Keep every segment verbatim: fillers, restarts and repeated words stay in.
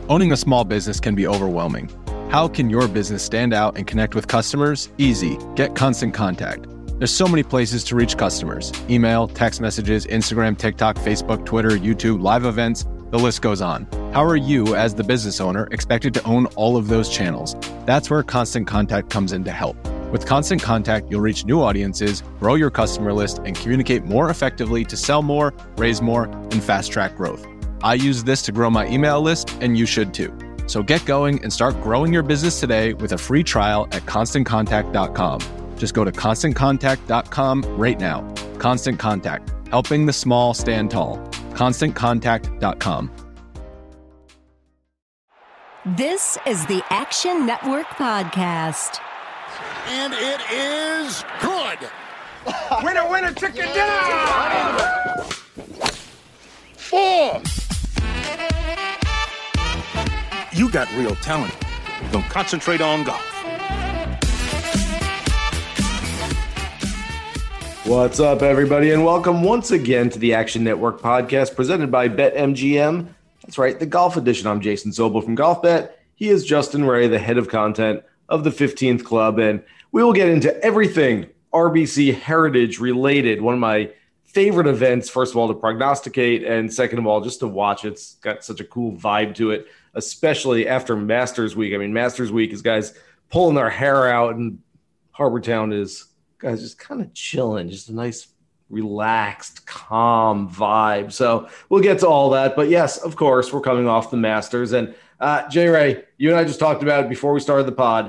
Owning a small business can be overwhelming. How can your business stand out and connect with customers? Easy. Get Constant Contact. There's so many places to reach customers. Email, text messages, Instagram, TikTok, Facebook, Twitter, YouTube, live events, the list goes on. How are you, as the business owner, expected to own all of those channels? That's where Constant Contact comes in to help. With Constant Contact, you'll reach new audiences, grow your customer list, and communicate more effectively to sell more, raise more, and fast-track growth. I use this to grow my email list, and you should too. So get going and start growing your business today with a free trial at constant contact dot com. Just go to constant contact dot com right now. Constant Contact, helping the small stand tall. constant contact dot com. This is the Action Network Podcast. And it is good. Winner, winner, chicken dinner! Four. You got real talent. You're going to concentrate on golf. What's up, everybody, and welcome once again to the Action Network Podcast presented by BetMGM. That's right, the golf edition. I'm Jason Sobel from GolfBet. He is Justin Ray, the head of content of the fifteenth Club, and we will get into everything R B C Heritage related. One of my favorite events, first of all, to prognosticate, and second of all, just to watch. It's got such a cool vibe to it, especially after Masters Week. I mean, Masters Week is guys pulling their hair out, and Harbour Town is guys just kind of chilling, just a nice, relaxed, calm vibe. So we'll get to all that. But yes, of course, we're coming off the Masters. And uh, Jay Ray, you and I just talked about it before we started the pod.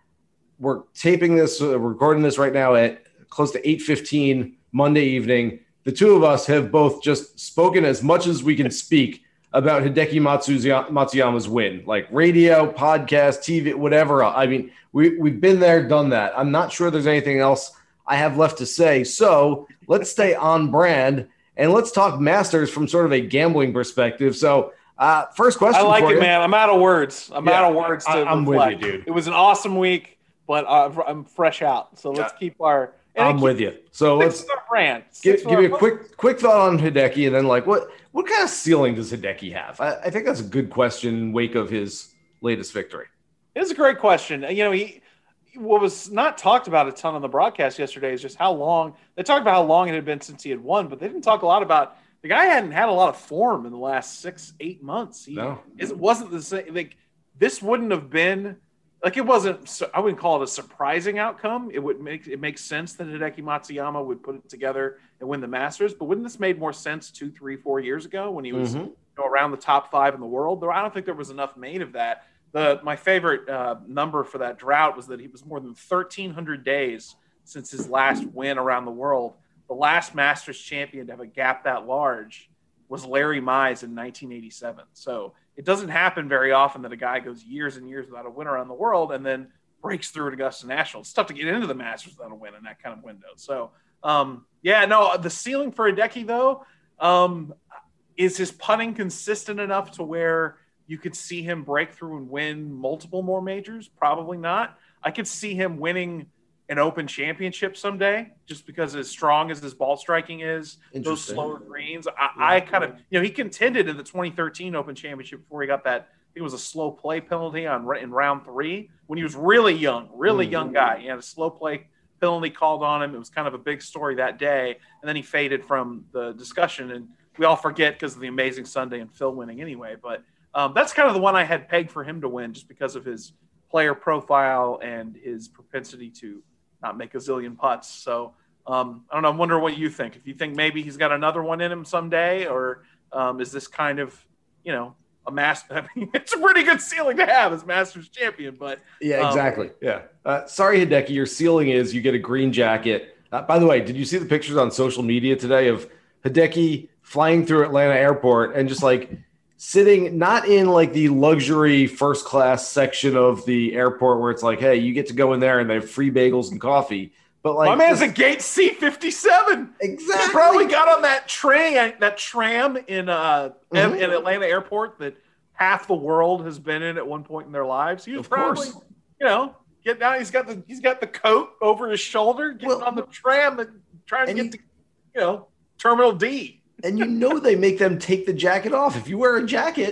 We're taping this, uh, we're recording this right now at close to eight fifteen Monday evening. The two of us have both just spoken as much as we can speak about Hideki Matsuya- Matsuyama's win, like radio, podcast, T V, whatever. I mean, we, we've been there, done that. I'm not sure there's anything else I have left to say. So let's stay on brand and let's talk Masters from sort of a gambling perspective. So uh, first question. I like for it, you. man. I'm out of words. I'm Yeah, out of words to I, I'm reflect. with you, dude. It was an awesome week, but uh, I'm fresh out. So let's Yeah. keep our. And I'm keep, with you. So let's our brand. give, Six give me a our- quick quick thought on Hideki, and then like what what kind of ceiling does Hideki have? I, I think that's a good question in wake of his latest victory. It's a great question. You know, he what was not talked about a ton on the broadcast yesterday is just how long they talked about how long it had been since he had won, but they didn't talk a lot about the guy hadn't had a lot of form in the last six eight months. He, No, it wasn't the same. Like this wouldn't have been. Like it wasn't, I wouldn't call it a surprising outcome. It would make it makes sense that Hideki Matsuyama would put it together and win the Masters. But wouldn't this made more sense two, three, four years ago when he was mm-hmm. you know, around the top five in the world? There, I don't think there was enough made of that. The my favorite uh, number for that drought was that he was more than thirteen hundred days since his last win around the world. The last Masters champion to have a gap that large was Larry Mize in nineteen eighty-seven. So it doesn't happen very often that a guy goes years and years without a win around the world and then breaks through at Augusta National. It's tough to get into the Masters without a win in that kind of window. So, um, yeah, no, the ceiling for Hideki, though, um, is his putting consistent enough to where you could see him break through and win multiple more majors? Probably not. I could see him winning an Open Championship someday, just because as strong as his ball striking is, those slower greens. I, Yeah. I kind of, you know, he contended in the twenty thirteen Open Championship before he got that. I think it was a slow play penalty on in round three when he was really young, really mm-hmm. young guy. He had a slow play penalty called on him. It was kind of a big story that day, and then he faded from the discussion. And we all forget because of the amazing Sunday and Phil winning anyway. But um, that's kind of the one I had pegged for him to win, just because of his player profile and his propensity to not make a zillion putts. So um, I don't know. I wonder what you think. If you think maybe he's got another one in him someday, or um, is this kind of, you know, a master? I mean, it's a pretty good ceiling to have as Masters champion, but yeah, exactly. Um, yeah. Uh, sorry, Hideki, your ceiling is you get a green jacket. Uh, by the way, did you see the pictures on social media today of Hideki flying through Atlanta airport and just like sitting not in like the luxury first class section of the airport where it's like, hey, you get to go in there and they have free bagels and coffee. But like my man's just, at gate C fifty-seven. Exactly. He probably got on that train, that tram in uh mm-hmm. in Atlanta airport that half the world has been in at one point in their lives. He was of probably, course. you know, get down. He's got the he's got the coat over his shoulder, getting well, on the tram and trying to get to, you know, Terminal D. And you know they make them take the jacket off. If you wear a jacket,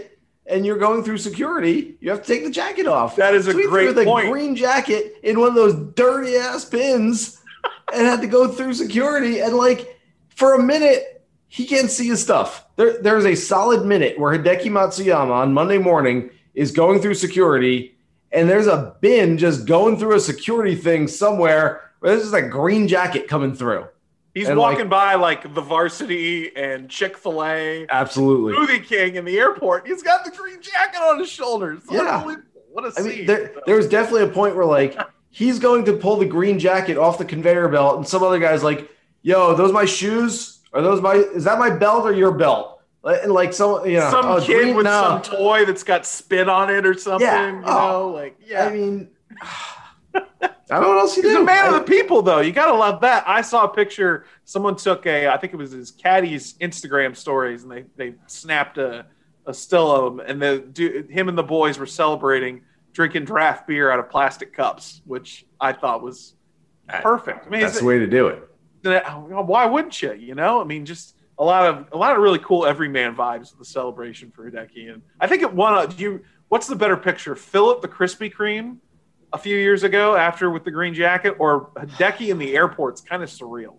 and you're going through security, you have to take the jacket off. That is a so he great threw the point. green jacket in one of those dirty ass pins and had to go through security. And like for a minute, he can't see his stuff. There, there's a solid minute where Hideki Matsuyama on Monday morning is going through security, and there's a bin just going through a security thing somewhere where there's just a green jacket coming through. He's and walking like, by like the Varsity and Chick-fil-A, absolutely, Smoothie King in the airport. He's got the green jacket on his shoulders. Yeah, what a I scene. mean, there, there was definitely a point where like he's going to pull the green jacket off the conveyor belt, and some other guy's like, "Yo, are those my shoes? Are those my? Is that my belt or your belt?" And like some, you know, some oh, kid green, with no. some toy that's got spit on it or something. Yeah. You Oh. know, like yeah. I mean, I don't know what else you He's do. a man I- of the people, though. You gotta love that. I saw a picture. Someone took a, I think it was his caddy's Instagram stories, and they they snapped a, a still of him, and the dude, him and the boys were celebrating drinking draft beer out of plastic cups, which I thought was perfect. I mean, That's is the way to do it. it, why wouldn't you? You know, I mean, just a lot of a lot of really cool everyman vibes with the celebration for Hideki, and I think it won. Do you? What's the better picture, Philip the Krispy Kreme a few years ago after with the green jacket, or Hideki in the airport's kind of surreal?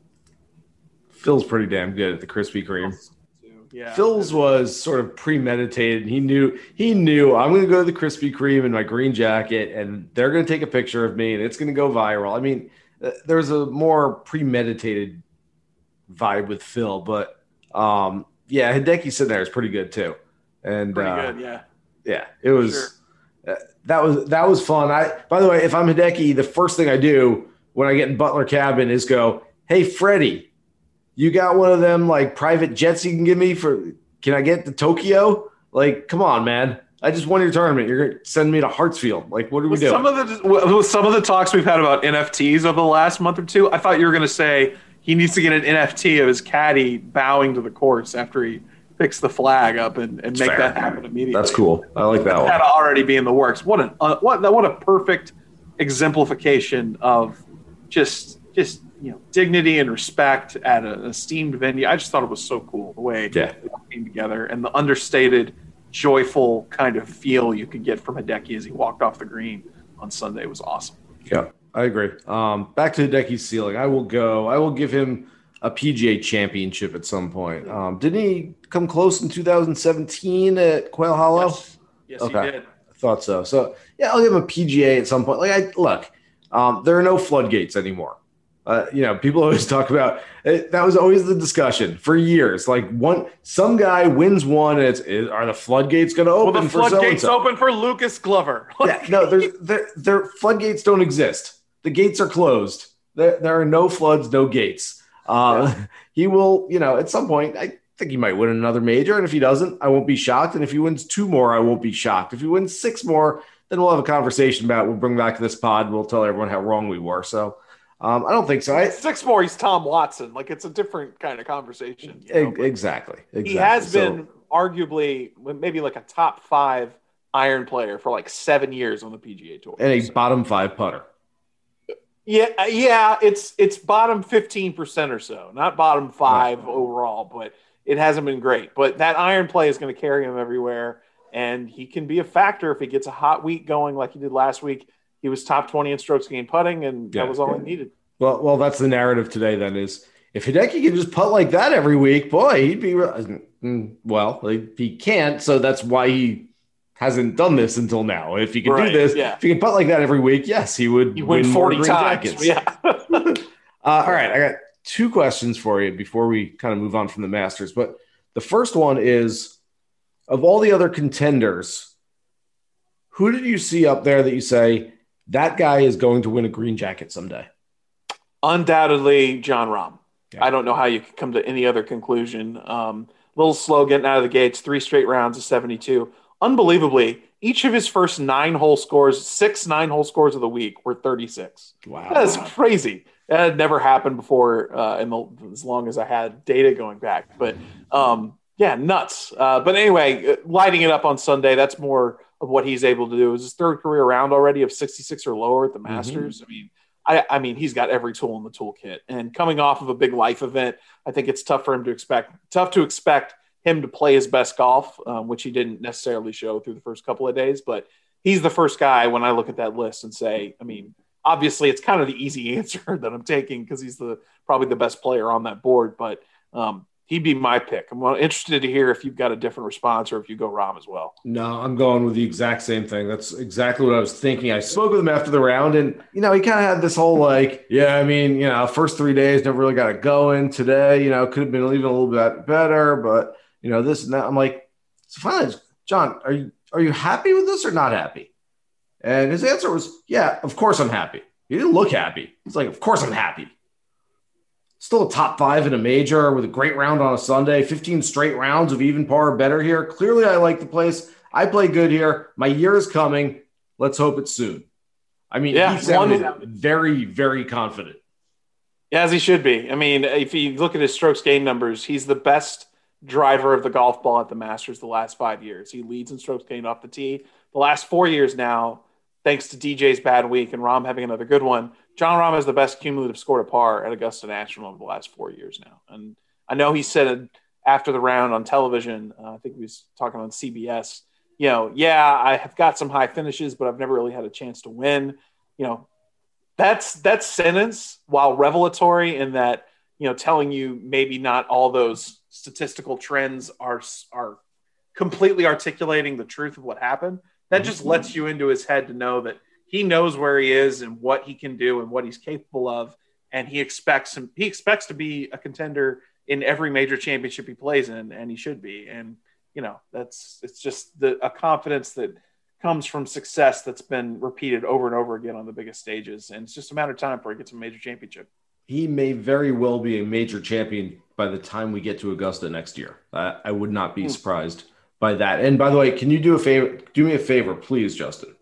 Phil's pretty damn good at the Krispy Kreme. Yeah. Phil's was sort of premeditated. He knew he knew I'm going to go to the Krispy Kreme in my green jacket, and they're going to take a picture of me, and it's going to go viral. I mean, uh, there's a more premeditated vibe with Phil, but um, yeah, Hideki sitting there is pretty good too. And Pretty uh, good, yeah. Yeah, it was. Sure. Uh, that was that was fun. I by the way, if I'm Hideki, the first thing I do when I get in Butler Cabin is go, "Hey, Freddie, you got one of them like private jets you can give me for? Can I get to Tokyo? Like, come on, man! I just won your tournament. You're gonna send me to Hartsfield. Like, what are we With doing?" some of the with some of the talks we've had about N F Ts over the last month or two, I thought you were going to say he needs to get an N F T of his caddy bowing to the course after he picks the flag up and, and make fair. that happen immediately. That's cool. I like that one. That already be in the works. What an uh, what what a perfect exemplification of just just you know dignity and respect at an esteemed venue. I just thought it was so cool the way Yeah. it came together, and the understated, joyful kind of feel you could get from Hideki as he walked off the green on Sunday was awesome. Yeah, I agree. Um, back to Hideki's ceiling. I will go. I will give him a P G A championship at some point. Um, didn't he come close in two thousand seventeen at Quail Hollow? Yes, yes Okay. he did. I thought so. So yeah, I'll give him a P G A at some point. Like I look, um, there are no floodgates anymore. Uh, you know, people always talk about it, that was always the discussion for years. Like one, some guy wins one, and it's is, are the floodgates going to open Well, the for floodgates so-and-so? open for Lucas Glover. Yeah, no, there's there, there floodgates don't exist. The gates are closed. There, there are no floods, no gates. Uh, yeah. He will, you know, at some point, I think he might win another major, and if he doesn't, I won't be shocked. And if he wins two more, I won't be shocked. If he wins six more, then we'll have a conversation about it. We'll bring back to this pod. We'll tell everyone how wrong we were. So um, I don't think so. I, Six more, he's Tom Watson. Like it's a different kind of conversation. You know? Exactly. Exactly. He has so, been arguably maybe like a top five iron player for like seven years on the P G A Tour. And a so. bottom five putter. Yeah, yeah, it's it's bottom fifteen percent or so, not bottom five right. overall, but it hasn't been great. But that iron play is going to carry him everywhere, and he can be a factor if he gets a hot week going like he did last week. He was top twenty in strokes gained putting, and yeah. that was all he needed. Well, well, that's the narrative today. Then is if Hideki can just putt like that every week, boy, he'd be well. He can't, so that's why he hasn't done this until now. If he could right, do this, yeah. if he could putt like that every week, yes, he would you win, win forty times. Jackets. Yeah. uh, all right, I got two questions for you before we kind of move on from the Masters. But the first one is, of all the other contenders, who did you see up there that you say that guy is going to win a green jacket someday? Undoubtedly, Jon Rahm. Yeah. I don't know how you could come to any other conclusion. Um, a little slow getting out of the gates, three straight rounds of seventy-two. Unbelievably, each of his first nine hole scores, six nine hole scores of the week were thirty-six. Wow. That's crazy. That had never happened before uh, in the, as long as I had data going back. But um, yeah, nuts. Uh, but anyway, lighting it up on Sunday, that's more of what he's able to do. It was his third career round already of sixty-six or lower at the Masters. Mm-hmm. I mean, I, I mean, he's got every tool in the toolkit. And coming off of a big life event, I think it's tough for him to expect, tough to expect him to play his best golf, um, which he didn't necessarily show through the first couple of days. But he's the first guy when I look at that list and say, I mean, obviously it's kind of the easy answer that I'm taking because he's the probably the best player on that board. But um, he'd be my pick. I'm interested to hear if you've got a different response or if you go Rahm as well. No, I'm going with the exact same thing. That's exactly what I was thinking. I spoke with him after the round, and, you know, he kind of had this whole, like, yeah, I mean, you know, first three days never really got it going. Today, you know, could have been even a little bit better, but, you know, this and that. I'm like, so finally, John, are you, are you happy with this or not happy? And his answer was, yeah, of course I'm happy. He didn't look happy. He's like, of course I'm happy. Still a top five in a major with a great round on a Sunday, fifteen straight rounds of even par or better here. Clearly, I like the place. I play good here. My year is coming. Let's hope it's soon. I mean, yeah, he sounded one, very, very confident. Yeah, as he should be. I mean, if you look at his strokes gained numbers, he's the best driver of the golf ball at the Masters the last five years. He leads in strokes gained off the tee. The last four years now, thanks to D J's bad week and Rahm having another good one, Jon Rahm is the best cumulative score to par at Augusta National over the last four years now. And I know he said after the round on television, uh, I think he was talking on C B S, you know, yeah, I have got some high finishes, but I've never really had a chance to win. You know, that's that sentence, while revelatory in that, you know, telling you maybe not all those statistical trends are are completely articulating the truth of what happened. That just lets you into his head to know that he knows where he is and what he can do and what he's capable of. And he expects him, he expects to be a contender in every major championship he plays in, and he should be. And, you know, that's, it's just the, a confidence that comes from success that's been repeated over and over again on the biggest stages. And it's just a matter of time before he gets a major championship. He may very well be a major champion by the time we get to Augusta next year. I, I would not be surprised by that. And by the way, can you do a favor? Do me a favor, please, Justin.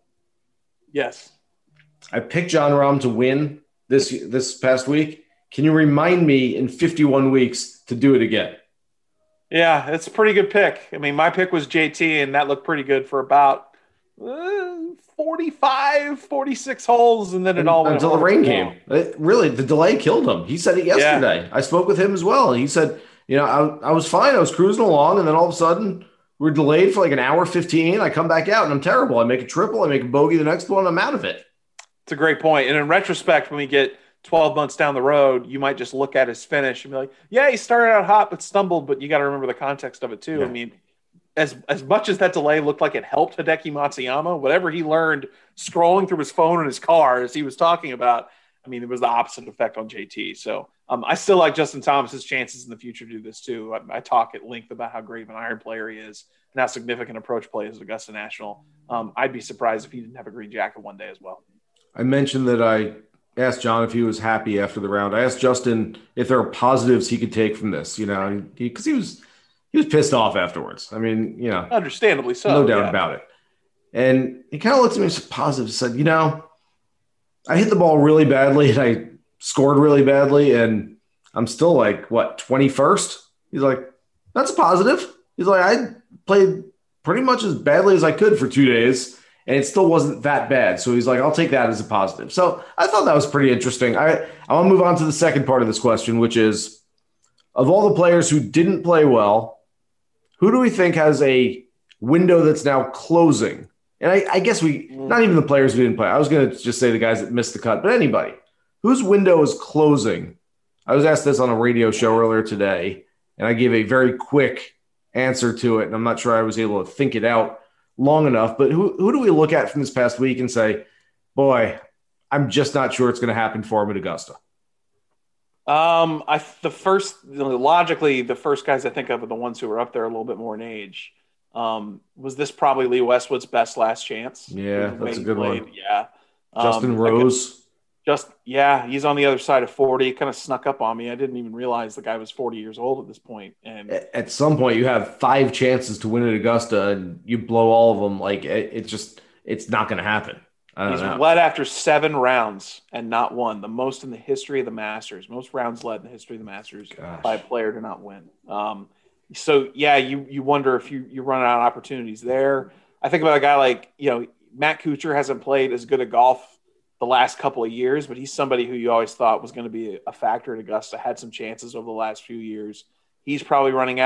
Yes. I picked Jon Rahm to win this this past week. Can you remind me in fifty-one weeks to do it again? Yeah, it's a pretty good pick. I mean, my pick was J T, and that looked pretty good for about uh, forty-five, forty-six holes, and then it all went until the rain came. It, really, the delay killed him. He said it yesterday. Yeah. I spoke with him as well. He said, you know, I, I was fine. I was cruising along, and then all of a sudden – we're delayed for like an hour fifteen. I come back out and I'm terrible. I make a triple. I make a bogey the next one. I'm out of it. It's a great point. And in retrospect, when we get twelve months down the road, you might just look at his finish and be like, yeah, he started out hot but stumbled, but you got to remember the context of it too. Yeah. I mean, as as much as that delay looked like it helped Hideki Matsuyama, whatever he learned scrolling through his phone in his car as he was talking about, I mean, it was the opposite effect on J T. So um, I still like Justin Thomas's chances in the future to do this too. I, I talk at length about how great of an iron player he is and how significant approach play is at Augusta National. Um, I'd be surprised if he didn't have a green jacket one day as well. I mentioned that I asked John if he was happy after the round. I asked Justin if there are positives he could take from this, you know, because he, he was he was pissed off afterwards. I mean, you know, understandably so, no doubt yeah. about it. And he kind of looked at me and said, positive, said, you know, I hit the ball really badly and I scored really badly, and I'm still like, what, twenty-first? He's like, that's a positive. He's like, I played pretty much as badly as I could for two days, and it still wasn't that bad. So he's like, I'll take that as a positive. So I thought that was pretty interesting. I, I want to move on to the second part of this question, which is, of all the players who didn't play well, who do we think has a window that's now closing? And I, I guess we, not even the players who didn't play. I was going to just say the guys that missed the cut, but anybody whose window is closing. I was asked this on a radio show earlier today, and I gave a very quick answer to it. And I'm not sure I was able to think it out long enough, but who, who do we look at from this past week and say, boy, I'm just not sure it's going to happen for him at Augusta? Um, I, the first, logically, the first guys I think of are the ones who are up there a little bit more in age. Um, was this probably Lee Westwood's best last chance? Yeah, that's a good played? one. Yeah. Justin um, Rose. Just, yeah, he's on the other side of forty. It kind of snuck up on me. I didn't even realize the guy was forty years old at this point. And at some point, you have five chances to win at Augusta, and you blow all of them. Like, it, it just, it's not going to happen. I don't he's know. led after seven rounds and not won, the most in the history of the Masters. Most rounds led in the history of the Masters Gosh. by a player to not win. Um, so, yeah, you you wonder if you, you run out of opportunities there. I think about a guy like, you know, Matt Kuchar hasn't played as good a golf the last couple of years, but he's somebody who you always thought was going to be a factor at Augusta, had some chances over the last few years. He's probably running out.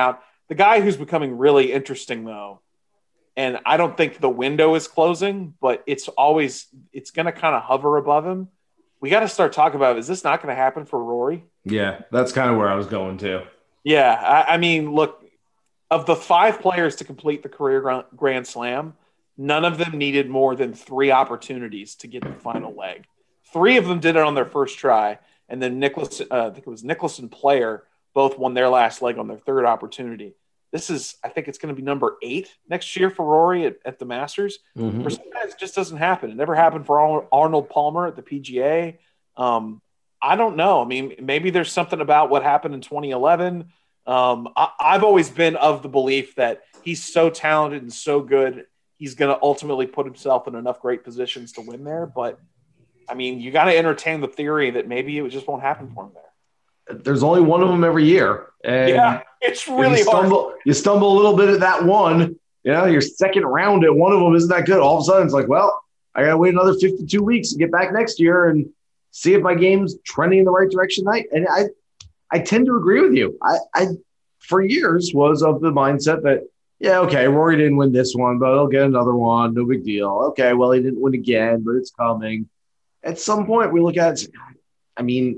The guy who's becoming really interesting, though, and I don't think the window is closing, but it's always it's going to kind of hover above him. We got to start talking about, is this not going to happen for Rory? Yeah, that's kind of where I was going to. Yeah, I, I mean, look, of the five players to complete the career Grand Slam, none of them needed more than three opportunities to get the final leg. Three of them did it on their first try, and then Nicholas, uh, I think it was Nicklaus and Player, both won their last leg on their third opportunity. This is, I think it's going to be number eight next year for Rory at, at the Masters. Mm-hmm. For some guys, it just doesn't happen. It never happened for Arnold Palmer at the P G A. Um, I don't know. I mean, maybe there's something about what happened in twenty eleven. Um, I, I've always been of the belief that he's so talented and so good, he's going to ultimately put himself in enough great positions to win there. But, I mean, you got to entertain the theory that maybe it just won't happen for him there. There's only one of them every year. And yeah, it's really you stumble, hard. You stumble a little bit at that one, you know, your second round at one of them isn't that good. All of a sudden it's like, well, I got to wait another fifty-two weeks to get back next year and see if my game's trending in the right direction. And I, I tend to agree with you. I, I, for years was of the mindset that, yeah, okay, Rory didn't win this one, but he'll get another one. No big deal. Okay, well, he didn't win again, but it's coming. At some point we look at it, I mean,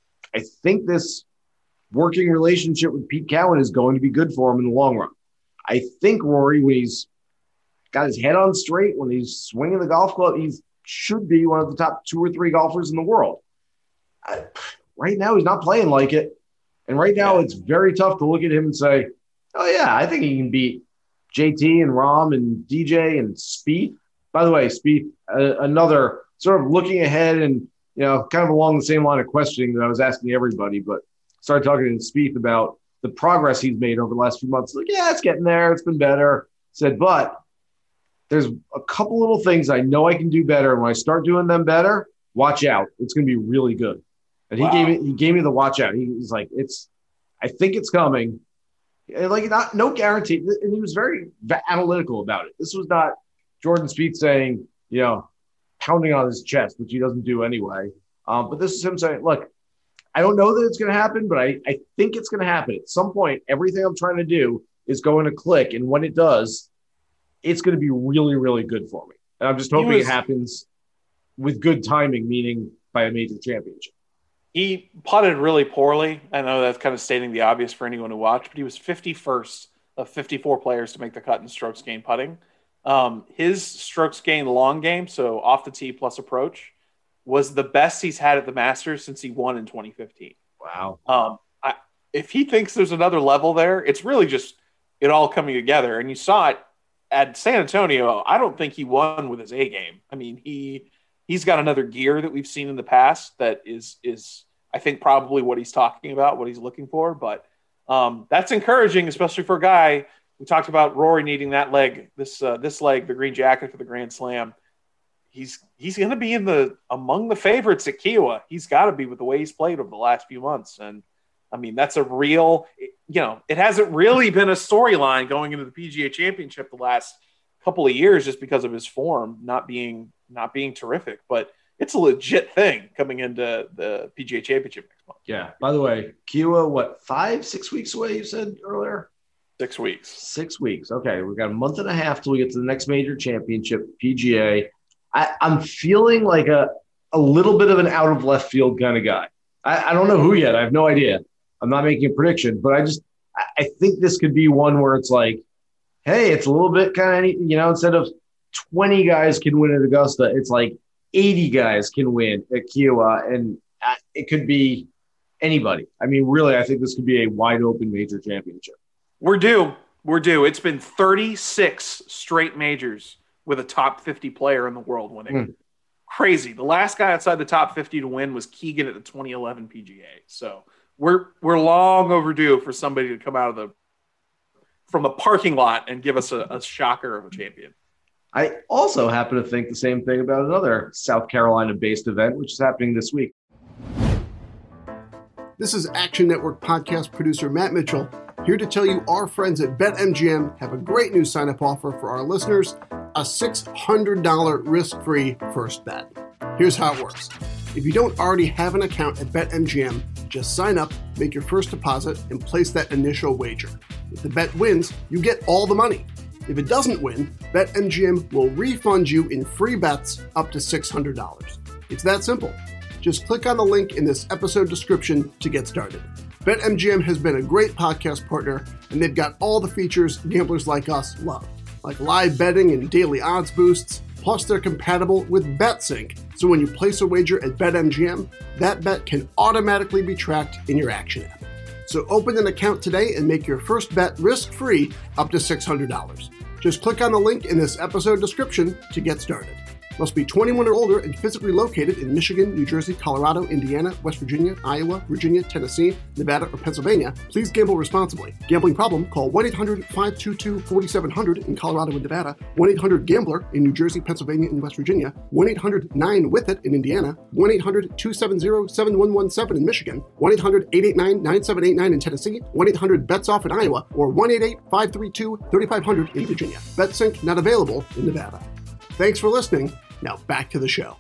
I think this working relationship with Pete Cowan is going to be good for him in the long run. I think Rory, when he's got his head on straight, when he's swinging the golf club, he should be one of the top two or three golfers in the world. I, right now, he's not playing like it. And right now, it's very tough to look at him and say, oh, yeah, I think he can beat J T and Rahm and D J and Spieth. By the way, Spieth, uh, another sort of looking ahead and, you know, kind of along the same line of questioning that I was asking everybody, but started talking to Spieth about the progress he's made over the last few months. Like, yeah, it's getting there. It's been better. Said, but there's a couple little things I know I can do better. And when I start doing them better, watch out. It's going to be really good. And he wow. gave me, he gave me the watch out. He was like, it's, I think it's coming. And like, not, no guarantee. And he was very analytical about it. This was not Jordan Spieth saying, you know, pounding on his chest, which he doesn't do anyway. Um, but this is him saying, look, I don't know that it's going to happen, but I, I think it's going to happen. At some point, everything I'm trying to do is going to click. And when it does, it's going to be really, really good for me. And I'm just hoping was, it happens with good timing, meaning by a major championship. He putted really poorly. I know that's kind of stating the obvious for anyone to watch, but he was fifty-first of fifty-four players to make the cut in strokes gained putting. Um, his strokes gained long game, so off the tee plus approach, was the best he's had at the Masters since he won in twenty fifteen. Wow. Um, I, if he thinks there's another level there, it's really just it all coming together. And you saw it at San Antonio. I don't think he won with his A game. I mean, he he's got another gear that we've seen in the past that is is I think probably what he's talking about, what he's looking for. But um, that's encouraging, especially for a guy. We talked about Rory needing that leg, this uh, this leg, the green jacket for the Grand Slam. He's he's going to be in the among the favorites at Kiawah. He's got to be with the way he's played over the last few months. And I mean, that's a real, you know, it hasn't really been a storyline going into the P G A Championship the last couple of years just because of his form not being not being terrific. But it's a legit thing coming into the P G A Championship next month. Yeah. By the way, Kiawah, what, five, six weeks away? You said earlier. Six weeks. Six weeks. Okay, we've got a month and a half till we get to the next major championship, P G A. I, I'm feeling like a, a little bit of an out of left field kind of guy. I, I don't know who yet. I have no idea. I'm not making a prediction, but I just I, I think this could be one where it's like, hey, it's a little bit kind of, you know, instead of twenty guys can win at Augusta, it's like eighty guys can win at Kiawah, and it could be anybody. I mean, really, I think this could be a wide open major championship. We're due. We're due. It's been thirty-six straight majors with a top fifty player in the world winning. Mm. Crazy. The last guy outside the top fifty to win was Keegan at the twenty eleven P G A. So we're we're long overdue for somebody to come out of the from the parking lot and give us a, a shocker of a champion. I also happen to think the same thing about another South Carolina-based event, which is happening this week. This is Action Network podcast producer Matt Mitchell, here to tell you our friends at BetMGM have a great new sign-up offer for our listeners, a six hundred dollars risk-free first bet. Here's how it works. If you don't already have an account at BetMGM, just sign up, make your first deposit, and place that initial wager. If the bet wins, you get all the money. If it doesn't win, BetMGM will refund you in free bets up to six hundred dollars. It's that simple. Just click on the link in this episode description to get started. BetMGM has been a great podcast partner, and they've got all the features gamblers like us love, like live betting and daily odds boosts. Plus, they're compatible with BetSync, so when you place a wager at BetMGM, that bet can automatically be tracked in your Action app. So open an account today and make your first bet risk-free up to six hundred dollars. Just click on the link in this episode description to get started. Must be twenty-one or older and physically located in Michigan, New Jersey, Colorado, Indiana, West Virginia, Iowa, Virginia, Tennessee, Nevada, or Pennsylvania. Please gamble responsibly. Gambling problem? Call one eight hundred five two two four seven zero zero in Colorado and Nevada, one eight hundred gambler in New Jersey, Pennsylvania, and West Virginia, one eight hundred nine with it in Indiana, one eight hundred two seven zero seven one one seven in Michigan, one eight hundred eight eight nine nine seven eight nine in Tennessee, one eight hundred bets off in Iowa, or one eight eight five three two three five zero zero in Virginia. BetSync not available in Nevada. Thanks for listening. Now back to the show.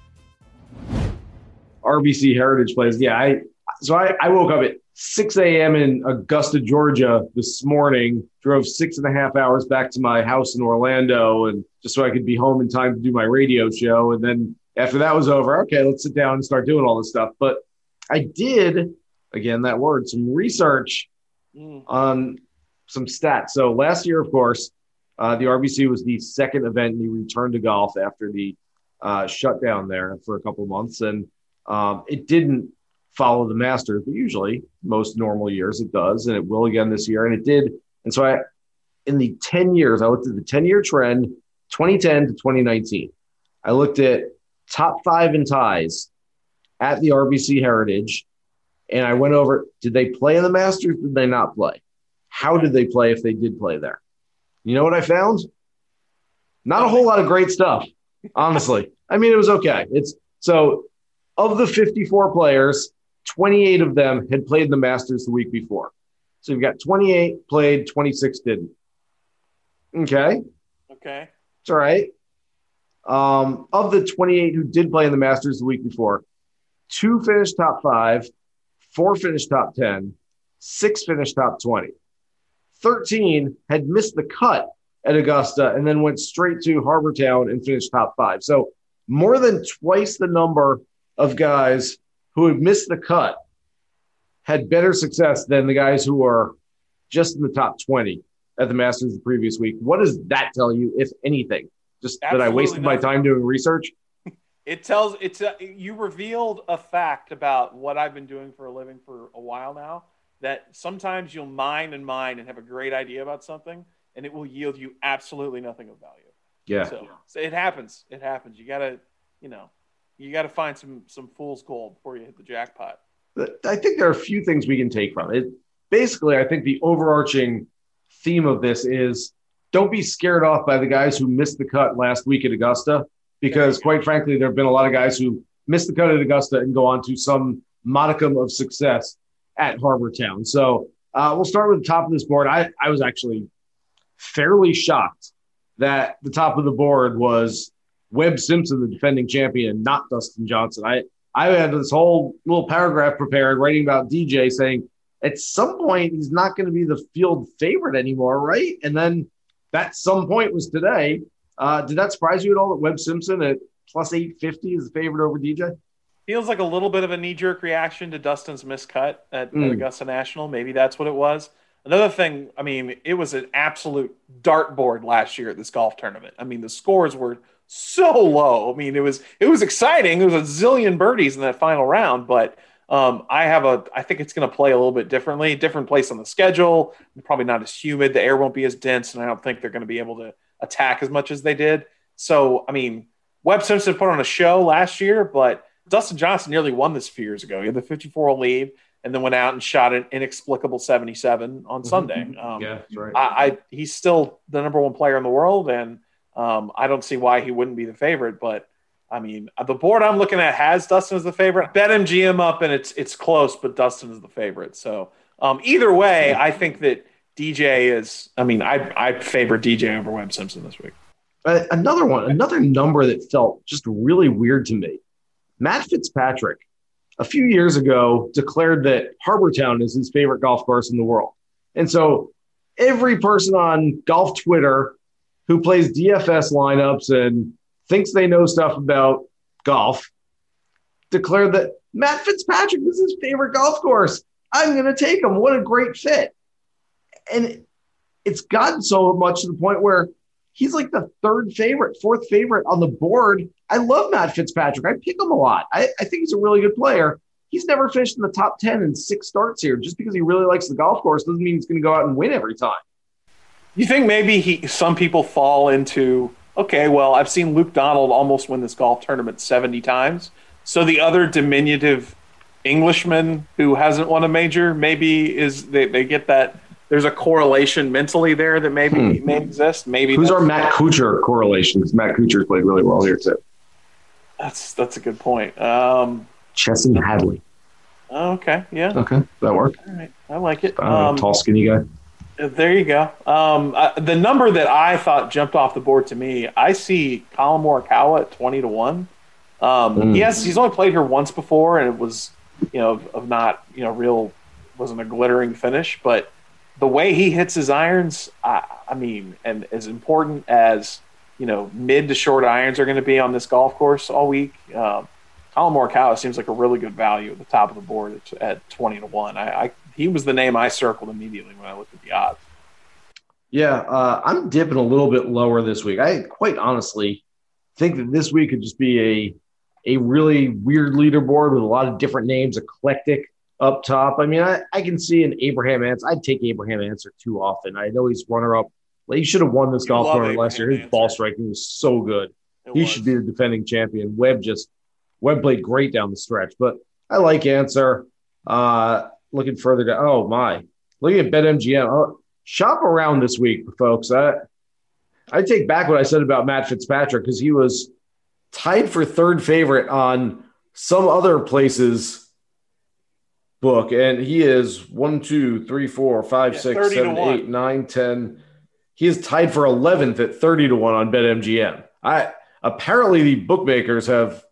R B C Heritage plays. Yeah, I so I, I woke up at six a.m. in Augusta, Georgia this morning, drove six and a half hours back to my house in Orlando, and just so I could be home in time to do my radio show. And then after that was over, okay, let's sit down and start doing all this stuff. But I did, again, that word, some research mm. on some stats. So last year, of course, uh, the R B C was the second event and he returned to golf after the Uh, shut down there for a couple of months, and um, it didn't follow the Masters, but usually most normal years it does, and it will again this year, and it did. And so I, in the ten years, I looked at the ten-year trend, twenty ten to twenty nineteen. I looked at top five in ties at the R B C Heritage, and I went over, did they play in the Masters? Did they not play? How did they play if they did play there? You know what I found? Not a whole lot of great stuff. Honestly, I mean, it was okay. It's so of the fifty-four players, twenty-eight of them had played the Masters the week before. So you've got twenty-eight played, twenty-six didn't. Okay. Okay. It's all right. Um, of the twenty-eight who did play in the Masters the week before, two finished top five, four finished top ten, six finished top twenty. thirteen had missed the cut at Augusta and then went straight to Harbour Town and finished top five. So more than twice the number of guys who had missed the cut had better success than the guys who are just in the top twenty at the Masters the previous week. What does that tell you, if anything? Just Absolutely that I wasted nothing. my time doing research? It tells it's a, you revealed a fact about what I've been doing for a living for a while now, that sometimes you'll mine and mine and have a great idea about something, and it will yield you absolutely nothing of value. Yeah. So, so it happens. It happens. You gotta, you know, you gotta find some some fool's gold before you hit the jackpot. I think there are a few things we can take from it. Basically, I think the overarching theme of this is don't be scared off by the guys who missed the cut last week at Augusta, because quite frankly, there have been a lot of guys who missed the cut at Augusta and go on to some modicum of success at Harbour Town. So uh, we'll start with the top of this board. I, I was actually fairly shocked that the top of the board was Webb Simpson, the defending champion, not Dustin Johnson. I, I had this whole little paragraph prepared writing about D J saying at some point he's not going to be the field favorite anymore, right? And then that some point was today. Uh, did that surprise you at all that Webb Simpson at plus eight fifty is the favorite over D J? Feels like a little bit of a knee-jerk reaction to Dustin's miscut at, mm. at Augusta National. Maybe that's what it was. Another thing, I mean, it was an absolute dartboard last year at this golf tournament. I mean, the scores were so low. I mean, it was it was exciting. There was a zillion birdies in that final round, but um, I have a I think it's going to play a little bit differently. Different place on the schedule. Probably not as humid. The air won't be as dense, and I don't think they're going to be able to attack as much as they did. So, I mean, Webb Simpson put on a show last year, but Dustin Johnson nearly won this a few years ago. He had the fifty-four hole lead and then went out and shot an inexplicable seventy-seven on Sunday. Um, yeah, that's right. I, I he's still the number one player in the world, and um, I don't see why he wouldn't be the favorite. But I mean, the board I'm looking at has Dustin as the favorite. Bet M G M up, and it's it's close, but Dustin is the favorite. So um, either way, I think that D J is. I mean, I I favor D J over Webb Simpson this week. Uh, another one, another number that felt just really weird to me. Matt Fitzpatrick, a few years ago, declared that Harbour Town is his favorite golf course in the world. And so every person on golf Twitter who plays D F S lineups and thinks they know stuff about golf declared that Matt Fitzpatrick is his favorite golf course. I'm going to take him. What a great fit. And it's gotten so much to the point where he's like the third favorite, fourth favorite on the board. I love Matt Fitzpatrick. I pick him a lot. I, I think he's a really good player. He's never finished in the top ten in six starts here. Just because he really likes the golf course doesn't mean he's going to go out and win every time. You think maybe he some people fall into, okay, well, I've seen Luke Donald almost win this golf tournament seventy times. So the other diminutive Englishman who hasn't won a major, maybe is they, they get that there's a correlation mentally there that maybe hmm. may exist. Maybe who's our Matt Kuchar correlation? Because Matt Kuchar played really well here too. That's that's a good point. Um, Chesson Hadley. Okay, yeah. Okay, that work. All right, I like it. Uh, um, tall, skinny guy. There you go. Um, uh, the number that I thought jumped off the board to me, I see Collin Morikawa at twenty to one. Um, mm. He has, he's only played here once before, and it was, you know, of, of not, you know, real, wasn't a glittering finish. But the way he hits his irons, I, I mean, and as important as, you know, mid to short irons are going to be on this golf course all week, um, Collin Morikawa seems like a really good value at the top of the board at, at twenty to one. I, I he was the name I circled immediately when I looked at the odds. Yeah, uh, I'm dipping a little bit lower this week. I quite honestly think that this week could just be a a really weird leaderboard with a lot of different names, eclectic up top. I mean, I, I can see an Abraham Ancer. I'd take Abraham Ancer too often. I know he's runner-up. Like, he should have won this you golf tournament last year. His ball striking was so good. It he was. should be the defending champion. Webb just Webb played great down the stretch, but I like Ancer. Uh, looking further down, oh my, looking at BetMGM. Oh, shop around this week, folks. I I take back what I said about Matt Fitzpatrick because he was tied for third favorite on some other places book, and he is one, two, three, four, five, yeah, six, seven, eight, nine, ten. He is tied for eleventh at thirty to one on BetMGM. I apparently the bookmakers have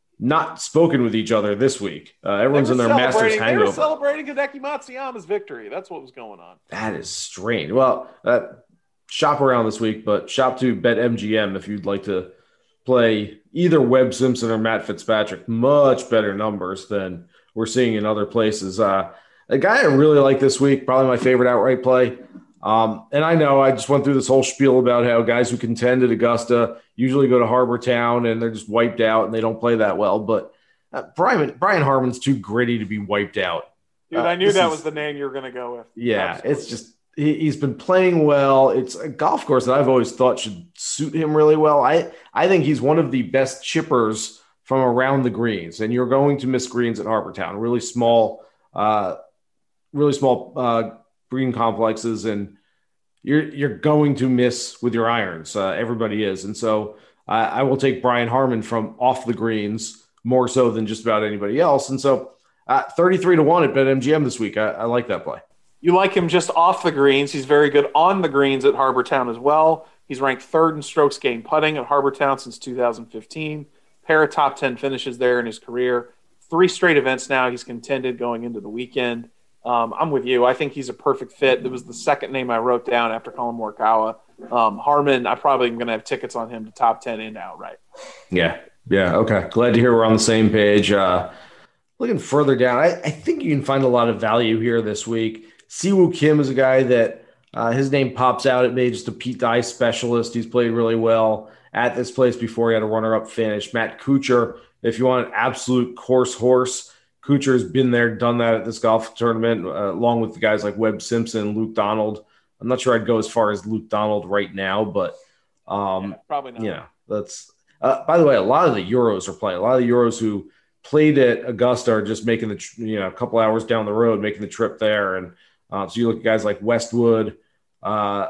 not spoken with each other this week. Uh, everyone's in their Masters hangover. They were celebrating Hideki Matsuyama's victory. That's what was going on. That is strange. Well, uh, shop around this week, but shop to BetMGM if you'd like to play either Webb Simpson or Matt Fitzpatrick. Much better numbers than we're seeing in other places. Uh, a guy I really like this week, probably my favorite outright play. Um, and I know I just went through this whole spiel about how guys who contend at Augusta usually go to Harbor Town and they're just wiped out and they don't play that well. But uh, Brian Brian Harman's too gritty to be wiped out. Dude, uh, I knew that is, was the name you were going to go with. Yeah, Absolutely. It's just he, he's been playing well. It's a golf course that I've always thought should suit him really well. I, I think he's one of the best chippers from around the greens, and you're going to miss greens at Harbor Town. Really small, uh, really small uh, green complexes, and you're you're going to miss with your irons. Uh, everybody is. And so uh, I will take Brian Harman from off the greens more so than just about anybody else. And so uh, thirty-three to one at BetMGM this week. I, I like that play. You like him just off the greens. He's very good on the greens at Harbor Town as well. He's ranked third in strokes gained putting at Harbor Town since two thousand fifteen. Pair of top ten finishes there in his career. Three straight events now he's contended going into the weekend. Um, I'm with you. I think he's a perfect fit. It was the second name I wrote down after Collin Morikawa. Um, Harman, I probably am going to have tickets on him to top ten and outright. Yeah, yeah, okay. Glad to hear we're on the same page. Uh, looking further down, I, I think you can find a lot of value here this week. Siwoo Kim is a guy that uh, his name pops out at me, just a Pete Dye specialist. He's played really well at this place before. He had a runner-up finish. Matt Kuchar, if you want an absolute course horse, Kuchar has been there, done that at this golf tournament, uh, along with the guys like Webb Simpson, Luke Donald. I'm not sure I'd go as far as Luke Donald right now, but um, yeah, probably not. You know, that's uh, by the way, a lot of the Euros are playing. A lot of the Euros who played at Augusta are just making the you know a couple hours down the road, making the trip there. And uh, so you look at guys like Westwood, uh,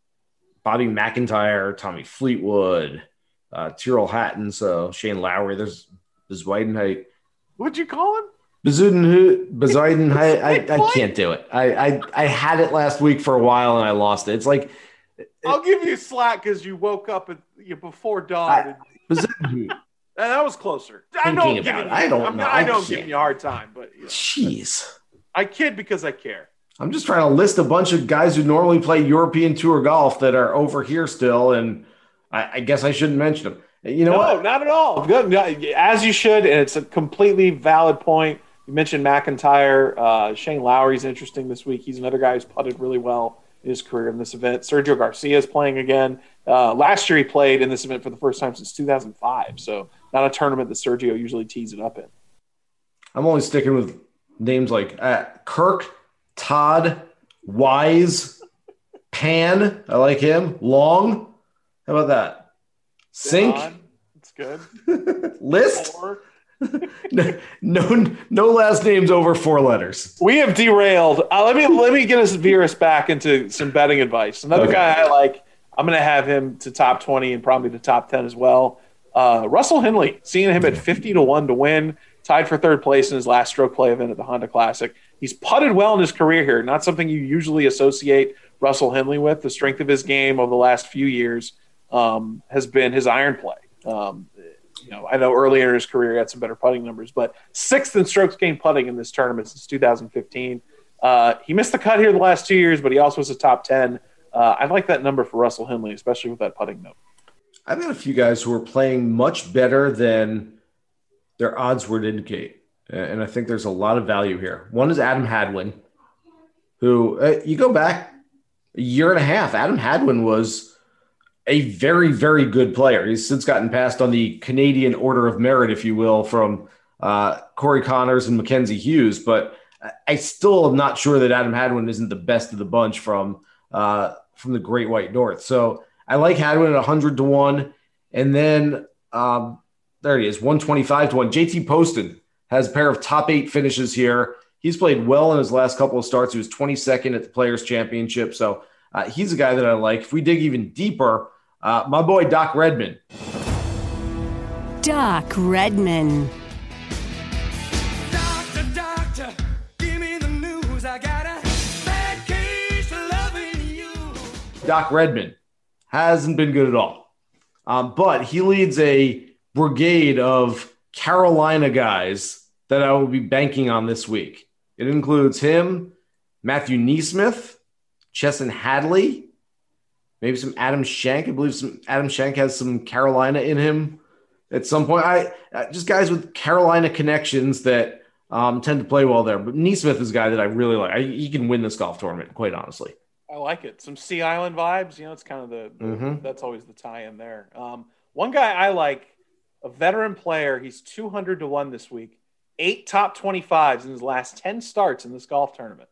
Bobby McIntyre, Tommy Fleetwood, uh, Tyrrell Hatton, so Shane Lowry. There's there's Weidenheit. What'd you call him? Bezuidenhout. I, I, I can't do it. I, I I had it last week for a while and I lost it. It's like it, I'll give you slack because you woke up at, you before dawn. I, that was closer. I know. About it. I don't I'm, know. I know. I I'm giving you a hard time, but you know, jeez, I kid because I care. I'm just trying to list a bunch of guys who normally play European Tour golf that are over here still, and I, I guess I shouldn't mention them. You know no, what? not at all. Good, as you should, and it's a completely valid point. You mentioned McIntyre. Uh, Shane Lowry's interesting this week. He's another guy who's putted really well in his career in this event. Sergio Garcia is playing again. Uh, last year he played in this event for the first time since two thousand five, so not a tournament that Sergio usually tees it up in. I'm only sticking with names like uh, Kirk, Todd, Wise, Pan. I like him. Long. How about that? Sink. That's good. List. no, no, no last names over four letters. We have derailed. Uh, let me let me get us veer us back into some betting advice. Another Okay. guy I like. I'm going to have him to top twenty and probably to top ten as well. Uh, Russell Henley, seeing him at fifty to one to win, tied for third place in his last stroke play event at the Honda Classic. He's putted well in his career here. Not something you usually associate Russell Henley with. The strength of his game over the last few years um, has been his iron play. Um, you know, I know earlier in his career he had some better putting numbers, but sixth in strokes gained putting in this tournament since two thousand fifteen. Uh, he missed the cut here the last two years, but he also was a top ten. Uh, I like that number for Russell Henley, especially with that putting note. I've got a few guys who are playing much better than their odds would indicate, and I think there's a lot of value here. One is Adam Hadwin, who uh, you go back a year and a half. Adam Hadwin was a very, very good player. He's since gotten passed on the Canadian Order of Merit, if you will, from uh, Corey Connors and Mackenzie Hughes. But I still am not sure that Adam Hadwin isn't the best of the bunch from uh, from the Great White North. So I like Hadwin at one hundred to one. And then um, there he is, one twenty-five to one. J T Poston has a pair of top eight finishes here. He's played well in his last couple of starts. He was twenty-second at the Players' Championship. So uh, he's a guy that I like. If we dig even deeper, Uh, my boy, Doc Redman. Doc Redman. Doctor, doctor, give me the news. I got a bad case of loving you. Doc Redman hasn't been good at all. Um, but he leads a brigade of Carolina guys that I will be banking on this week. It includes him, Matthew Neesmith, Chesson Hadley, maybe some Adam Schenk. I believe some Adam Schenk has some Carolina in him at some point. I uh, just guys with Carolina connections that um, tend to play well there. But Neesmith is a guy that I really like. I, he can win this golf tournament, quite honestly. I like it. Some Sea Island vibes. You know, it's kind of the, the Mm-hmm. that's always the tie in there. Um, one guy I like, a veteran player. He's two hundred to one this week. Eight top twenty-fives in his last ten starts in this golf tournament.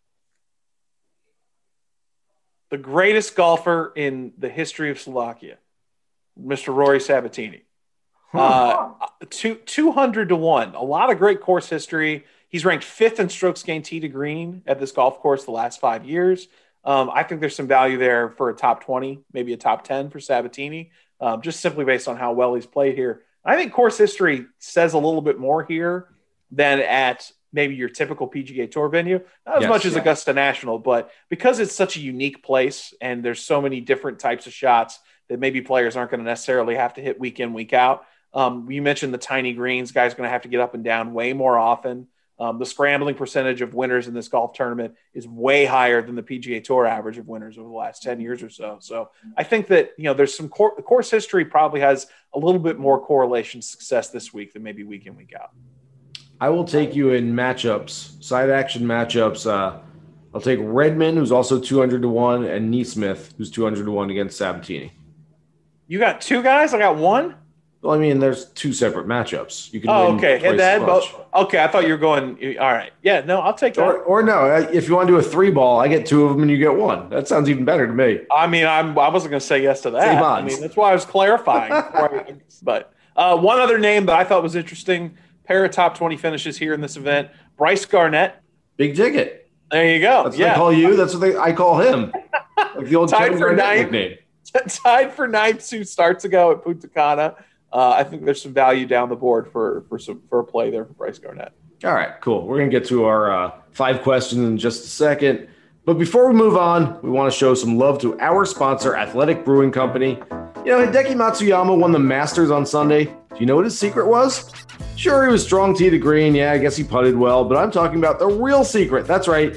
The greatest golfer in the history of Slovakia, Mister Rory Sabatini. Uh, two, two hundred to one. A lot of great course history. He's ranked fifth in strokes gained tee to green at this golf course the last five years. Um, I think there's some value there for a top twenty, maybe a top ten for Sabatini, um, just simply based on how well he's played here. I think course history says a little bit more here than at maybe your typical P G A Tour venue. Not as Yes, much as yeah. Augusta National, but because it's such a unique place and there's so many different types of shots that maybe players aren't going to necessarily have to hit week in, week out. Um, you mentioned the tiny greens. Guys are going to have to get up and down way more often. Um, the scrambling percentage of winners in this golf tournament is way higher than the P G A Tour average of winners over the last ten years or so. So I think that, you know, there's some cor- the course history probably has a little bit more correlation success this week than maybe week in, week out. I will take you in matchups, side action matchups. Uh, I'll take Redman, who's also two hundred to one, and Neesmith, who's two hundred to one against Sabatini. You got two guys? I got one? Well, I mean, there's two separate matchups. You can Oh, win okay. twice Head to as head. much. Both. Okay. I thought you were going. All right. Yeah. No, I'll take that. Or, or no, if you want to do a three ball, I get two of them and you get one. That sounds even better to me. I mean, I'm, I wasn't going to say yes to that. Same I odds. mean, that's why I was clarifying. before I- but uh, one other name that I thought was interesting, pair of top twenty finishes here in this event, Bryce Garnett. Big ticket. There you go. That's what yeah. they call you. That's what they, I call him. Like the old Tied Kevin for Garnett ninth. nickname. Tied for ninth two starts ago at Punta Cana. Uh, I think there's some value down the board for for some for a play there for Bryce Garnett. All right, cool. We're going to get to our uh, five questions in just a second. But before we move on, we want to show some love to our sponsor, Athletic Brewing Company. You know, Hideki Matsuyama won the Masters on Sunday. Do you know what his secret was? Sure, he was strong tee to green. Yeah, I guess he putted well. But I'm talking about the real secret. That's right.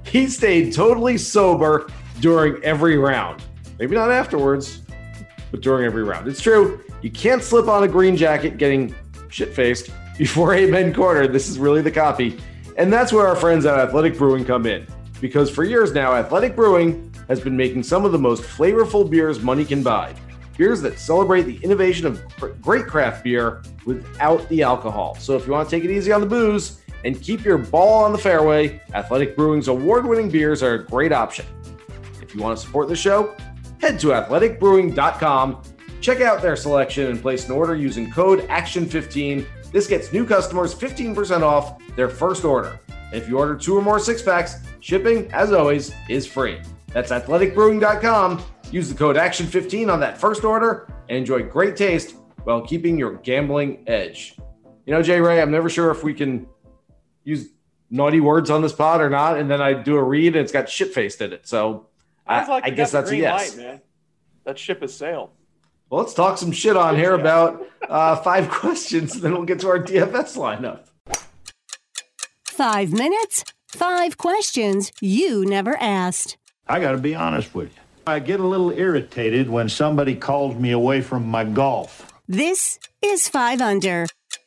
He stayed totally sober during every round. Maybe not afterwards, but during every round. It's true. You can't slip on a green jacket getting shit-faced before Amen Corner. This is really the copy. And that's where our friends at Athletic Brewing come in. Because for years now, Athletic Brewing has been making some of the most flavorful beers money can buy. Beers that celebrate the innovation of great craft beer without the alcohol. So if you want to take it easy on the booze and keep your ball on the fairway, Athletic Brewing's award-winning beers are a great option. If you want to support the show, head to athletic brewing dot com, check out their selection, and place an order using code action fifteen. This gets new customers fifteen percent off their first order. And if you order two or more six-packs, shipping, as always, is free. That's athletic brewing dot com. Use the code action fifteen on that first order and enjoy great taste while keeping your gambling edge. You know, Jay Ray, I'm never sure if we can use naughty words on this pod or not, and then I do a read and it's got shit-faced in it. So I, like I guess that's a yes. Light, man. That ship has sailed. Well, let's talk some shit on here about uh, five questions, and then we'll get to our D F S lineup. Five minutes, five questions you never asked. I got to be honest with you. I get a little irritated when somebody calls me away from my golf. This is Five Under.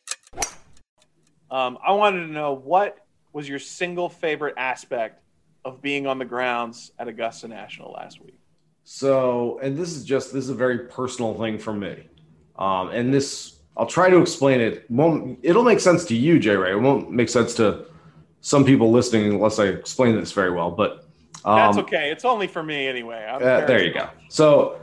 Um, I wanted to know, what was your single favorite aspect of being on the grounds at Augusta National last week? So, and this is just, this is a very personal thing for me. Um, and this, I'll try to explain it. Won't, it'll make sense to you, Jay Ray. It won't make sense to some people listening unless I explain this very well, but um, that's okay. It's only for me anyway. I'm uh, there you go. So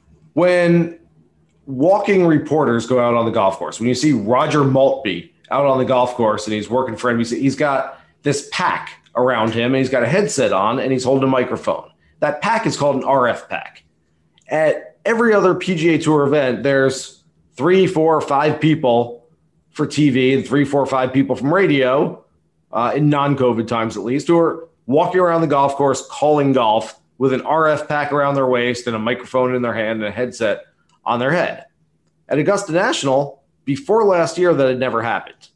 when walking reporters go out on the golf course, when you see Roger Maltby out on the golf course and he's working for N B C, he's got this pack around him and he's got a headset on and he's holding a microphone. That pack is called an R F pack. At every other P G A Tour event, there's three, four, five people for T V and three, four, five people from radio, uh, in non-COVID times at least, who are walking around the golf course calling golf with an R F pack around their waist and a microphone in their hand and a headset on their head. At Augusta National, before last year, that had never happened.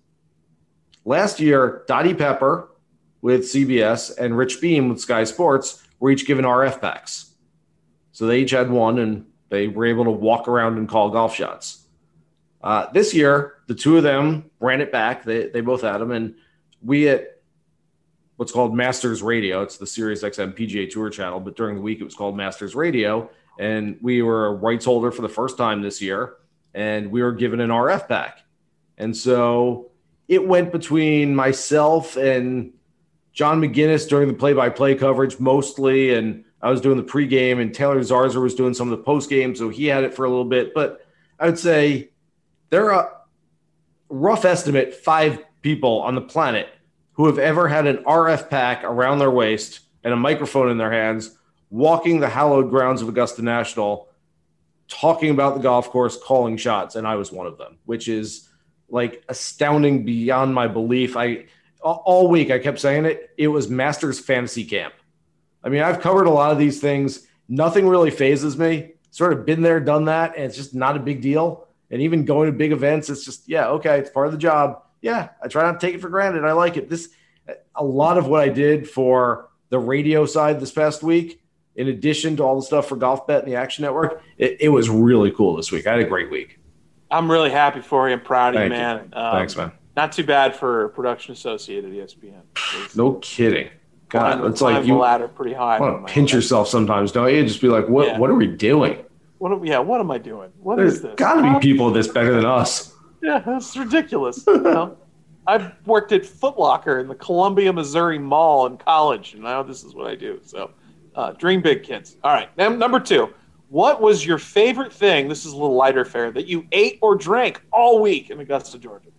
Last year, Dottie Pepper with C B S and Rich Beam with Sky Sports were each given R F packs. So they each had one, and they were able to walk around and call golf shots. Uh, this year, the two of them ran it back. They they both had them, and we at what's called Masters Radio, it's the Sirius X M P G A Tour channel, but during the week it was called Masters Radio, and we were a rights holder for the first time this year, and we were given an R F pack. And so it went between myself and John McGinnis during the play-by-play coverage mostly, and I was doing the pregame, and Taylor Zarza was doing some of the postgame, so he had it for a little bit. But I would say there are, rough estimate, five people on the planet who have ever had an R F pack around their waist and a microphone in their hands, walking the hallowed grounds of Augusta National, talking about the golf course, calling shots, and I was one of them, which is like astounding beyond my belief. I all week I kept saying it. It was Masters Fantasy Camp. I mean, I've covered a lot of these things. Nothing really phases me. Sort of been there, done that, and it's just not a big deal. And even going to big events, it's just, yeah, okay, it's part of the job. Yeah, I try not to take it for granted. I like it. This, a lot of what I did for the radio side this past week, in addition to all the stuff for Golf Bet and the Action Network, it, it was really cool this week. I had a great week. I'm really happy for you. I'm proud of Thank you, man. You. Um, Thanks, man. Not too bad for production associate at E S P N. It's, no kidding. God, it's like you the ladder pretty high. want to pinch yourself sometimes, don't you? Just be like, what? Yeah. What are we doing? What? Are, yeah. What am I doing? What There's is this? got to be people this better than us. Yeah, that's ridiculous. You know? I've worked at Foot Locker in the Columbia, Missouri Mall in college, and now this is what I do. So, uh, dream big, kids. All right, now, number two. What was your favorite thing? This is a little lighter fare that you ate or drank all week in Augusta, Georgia.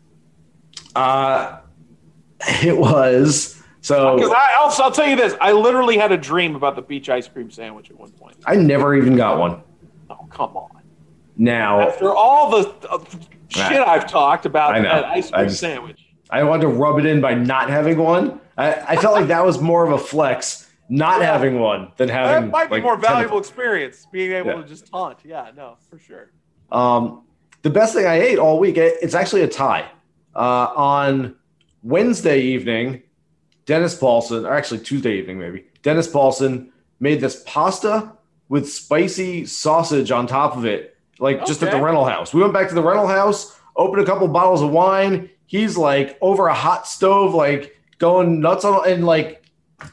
Uh, it was so. Because I, I'll, I'll tell you this: I literally had a dream about the beach ice cream sandwich at one point. I never even got one. Oh, come on! Now, after all the uh, shit I, I've talked about I know. that ice cream I just, sandwich, I wanted to rub it in by not having one. I, I felt like that was more of a flex, not yeah. having one, than having. That might be like, more valuable ten. experience, being able yeah. to just taunt. Yeah, no, for sure. Um, the best thing I ate all week, it's actually a tie. Uh, on Wednesday evening, Dennis Paulson, or actually Tuesday evening maybe, Dennis Paulson made this pasta with spicy sausage on top of it, like okay. just at the rental house. We went back to the rental house, opened a couple bottles of wine. He's like over a hot stove, like going nuts on, and like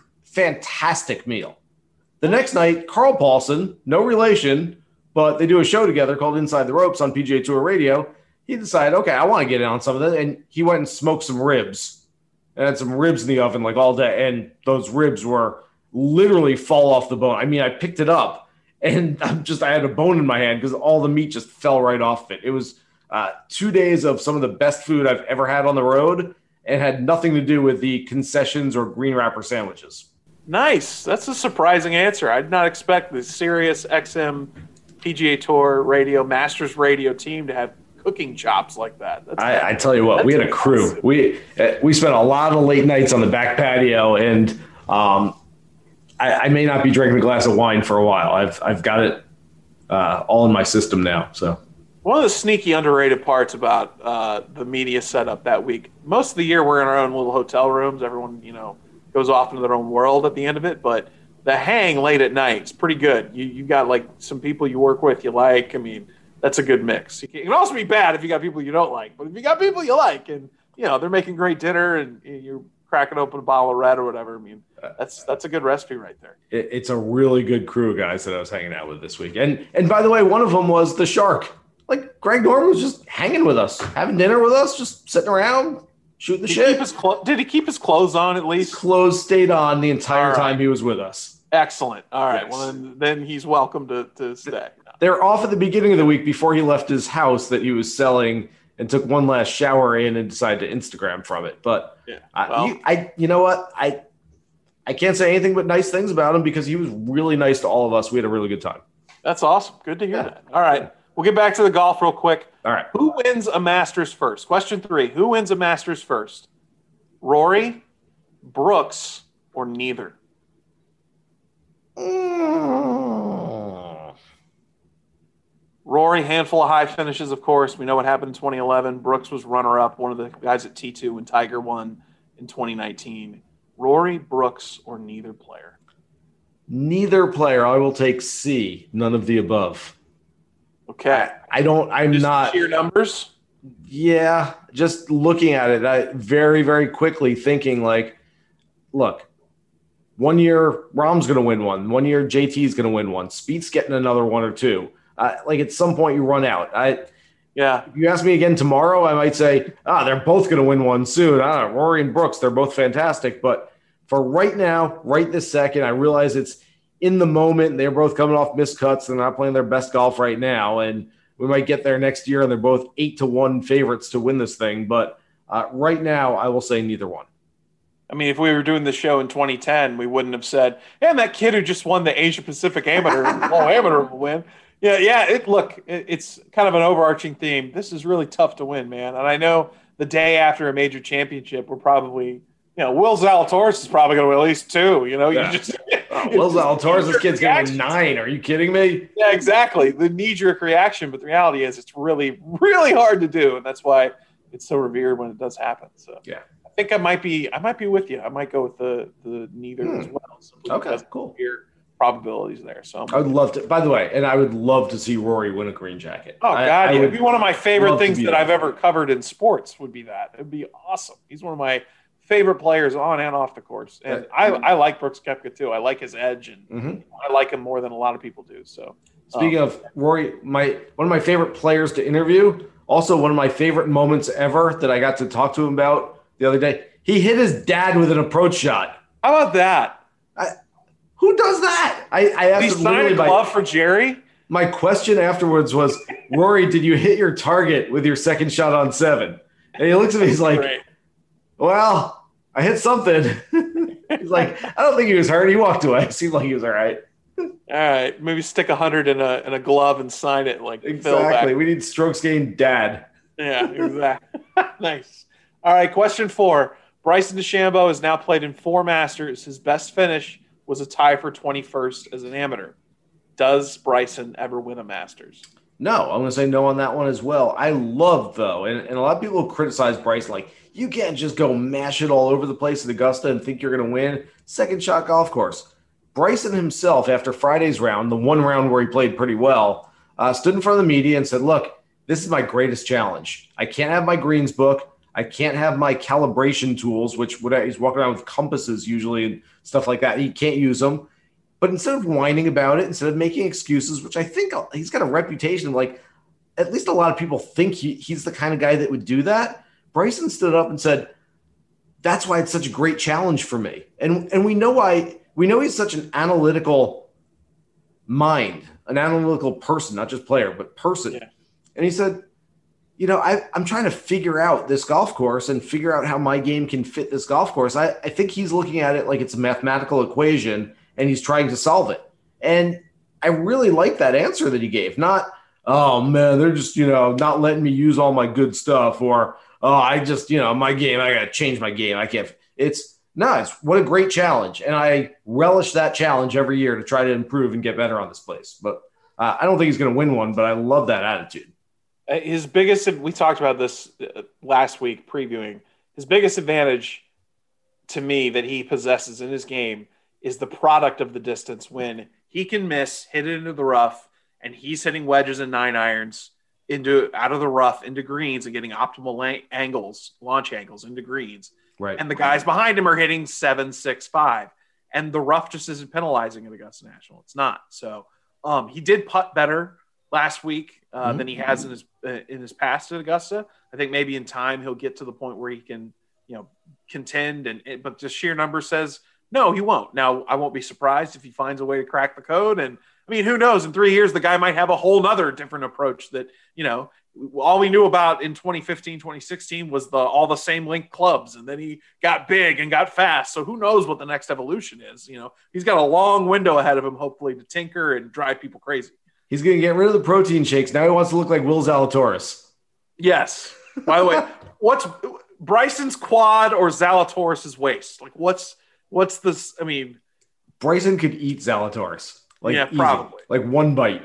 fantastic meal. The next night, Carl Paulson, no relation, but they do a show together called Inside the Ropes on P G A Tour Radio. He decided, okay, I want to get in on some of that. And he went and smoked some ribs and had some ribs in the oven like all day. And those ribs were literally fall off the bone. I mean, I picked it up and I'm just, I had a bone in my hand because all the meat just fell right off it. It was uh, two days of some of the best food I've ever had on the road and had nothing to do with the concessions or green wrapper sandwiches. Nice. That's a surprising answer. I did not expect the Sirius X M P G A Tour Radio, Masters Radio team to have cooking chops like that. That's I, I tell you what, we had a crew. We uh, we spent a lot of late nights on the back patio, and um, I, I may not be drinking a glass of wine for a while. I've I've got it uh, all in my system now. So one of the sneaky underrated parts about uh, the media setup that week, most of the year we're in our own little hotel rooms. Everyone, you know, goes off into their own world at the end of it, but the hang late at night is pretty good. You you got like some people you work with you like. I mean, that's a good mix. It can also be bad if you got people you don't like, but if you got people you like, and you know they're making great dinner, and you're cracking open a bottle of red or whatever, I mean, that's that's a good recipe right there. It, it's a really good crew of guys that I was hanging out with this week, and and by the way, one of them was the Shark. Like Greg Norman was just hanging with us, having dinner with us, just sitting around. Shooting the did shit. He keep his clo- did he keep his clothes on at least? His clothes stayed on the entire right. time he was with us. Excellent. All right. Yes. Well, then, then he's welcome to, to stay. They're off at the beginning of the week before he left his house that he was selling and took one last shower in and decided to Instagram from it. But yeah. well, I, you, I, you know what? I, I can't say anything but nice things about him because he was really nice to all of us. We had a really good time. That's awesome. Good to hear yeah. that. All right. We'll get back to the golf real quick. All right. Who wins a Masters first? Question three. Who wins a Masters first? Rory, Brooks, or neither? Mm. Rory, handful of high finishes, of course. We know what happened in twenty eleven. Brooks was runner-up, one of the guys at T two when Tiger won in twenty nineteen. Rory, Brooks, or neither player? Neither player. I will take C. None of the above. Okay. I, I don't, I'm just not. Sheer numbers? Yeah. Just looking at it, I very, very quickly thinking like, look, one year Rahm's going to win one. One year J T's going to win one. Spieth's getting another one or two. Uh, like at some point you run out. I, yeah. If you ask me again tomorrow, I might say, ah, they're both going to win one soon. I don't know, Rory and Brooks, they're both fantastic. But for right now, right this second, I realize it's in the moment. They're both coming off missed cuts. They're not playing their best golf right now. And we might get there next year and they're both eight to one favorites to win this thing. But uh, right now, I will say neither one. I mean, if we were doing the show in twenty ten, we wouldn't have said, and that kid who just won the Asia Pacific Amateur, oh, Amateur will win. Yeah, yeah. It, look, it, it's kind of an overarching theme. This is really tough to win, man. And I know the day after a major championship, we're probably, you know, Will Zalatoris is probably going to win at least two. You know, yeah. you just oh, Will Zalatoris, this kid's going to win nine. Are you kidding me? Yeah, exactly. The knee-jerk reaction, but the reality is, it's really, really hard to do, and that's why it's so revered when it does happen. So yeah. I think I might be I might be with you. I might go with the the neither hmm. as well. Okay, cool. Here probabilities there. So I would love to. By the way, and I would love to see Rory win a green jacket. Oh God, I, I yeah. It'd be one of my favorite things that there. I've ever covered in sports. Would be that. It'd be awesome. He's one of my favorite players on and off the course, and I, I like Brooks Koepka too. I like his edge, and mm-hmm. I like him more than a lot of people do. So speaking um, of Rory, my one of my favorite players to interview. Also, one of my favorite moments ever that I got to talk to him about the other day. He hit his dad with an approach shot. How about that? I, who does that? I, I asked did he sign a glove my, for Jerry? My question afterwards was, Rory, did you hit your target with your second shot on seven? And he looks at me, he's like, great. Well, I hit something. He's like, I don't think he was hurt. He walked away. It seemed like he was all right. All right, maybe stick a hundred in a in a glove and sign it like exactly. We need strokes gained dad. Yeah, exactly. Nice. All right, question four. Bryson DeChambeau has now played in four Masters. His best finish was a tie for twenty-first as an amateur. Does Bryson ever win a Masters? No, I'm going to say no on that one as well. I love, though, and, and a lot of people criticize Bryson, like, you can't just go mash it all over the place at Augusta and think you're going to win. Second shot golf course. Bryson himself, after Friday's round, the one round where he played pretty well, uh, stood in front of the media and said, look, this is my greatest challenge. I can't have my greens book. I can't have my calibration tools, which would, he's walking around with compasses usually and stuff like that. He can't use them. But instead of whining about it, instead of making excuses, which I think he's got a reputation of, like, at least a lot of people think he, he's the kind of guy that would do that. Bryson stood up and said, that's why it's such a great challenge for me. And, and we know why. We know he's such an analytical mind, an analytical person, not just player, but person. Yeah. And he said, you know, I, I'm trying to figure out this golf course and figure out how my game can fit this golf course. I, I think he's looking at it like it's a mathematical equation and he's trying to solve it. And I really like that answer that he gave. Not, oh, man, they're just, you know, not letting me use all my good stuff, or, oh, I just, you know, my game, I got to change my game. I can't. It's, no, it's what a great challenge. And I relish that challenge every year to try to improve and get better on this place. But uh, I don't think he's going to win one, but I love that attitude. His biggest, we talked about this last week previewing, his biggest advantage to me that he possesses in his game is the product of the distance, when he can miss, hit it into the rough, and he's hitting wedges and nine irons into out of the rough into greens and getting optimal la- angles, launch angles into greens. Right. And the guys behind him are hitting seven, six, five. And the rough just isn't penalizing at Augusta National. It's not. So um, he did putt better last week uh, mm-hmm. than he has in his uh, in his past at Augusta. I think maybe in time he'll get to the point where he can, you know, contend. And it, but just sheer number says no, he won't. Now I won't be surprised if he finds a way to crack the code. And I mean, who knows? In three years, the guy might have a whole nother different approach that, you know, all we knew about in twenty fifteen, twenty sixteen was the all the same link clubs, and then he got big and got fast. So who knows what the next evolution is? You know, he's got a long window ahead of him, hopefully, to tinker and drive people crazy. He's going to get rid of the protein shakes. Now he wants to look like Will Zalatoris. Yes. By the way, what's Bryson's quad or Zalatoris's waist? Like, what's what's this? I mean, Bryson could eat Zalatoris. Like, yeah, easy. probably. Like one bite.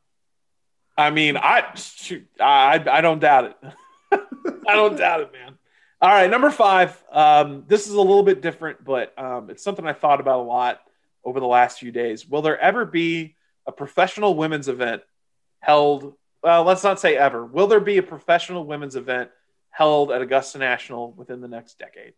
I mean, I shoot, I I don't doubt it. I don't doubt it, man. All right, number five. Um, this is a little bit different, but um, it's something I thought about a lot over the last few days. Will there ever be a professional women's event held? Well, let's not say ever. Will there be a professional women's event held at Augusta National within the next decade?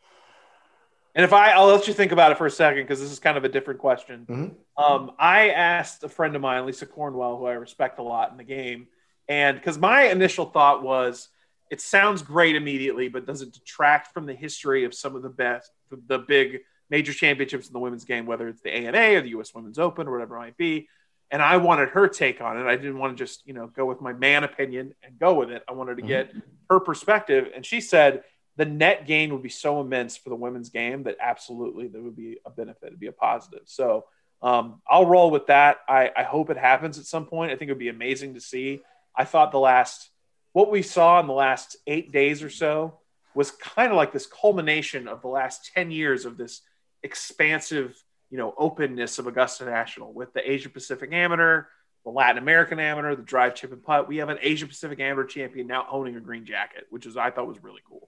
And if I, I'll let you think about it for a second, because this is kind of a different question. Mm-hmm. Um, I asked a friend of mine, Lisa Cornwell, who I respect a lot in the game, and because my initial thought was, it sounds great immediately, but does it detract from the history of some of the best, the, the big major championships in the women's game, whether it's the A N A or the U S Women's Open or whatever it might be? And I wanted her take on it. I didn't want to just, you know, go with my man opinion and go with it. I wanted to get mm-hmm. her perspective. And she said the net gain would be so immense for the women's game that absolutely there would be a benefit. It'd be a positive. So um, I'll roll with that. I, I hope it happens at some point. I think it would be amazing to see. I thought the last, what we saw in the last eight days or so was kind of like this culmination of the last ten years of this expansive, you know, openness of Augusta National with the Asia Pacific Amateur, the Latin American Amateur, the drive, chip, and putt. We have an Asia Pacific Amateur champion now owning a green jacket, which is, I thought was really cool.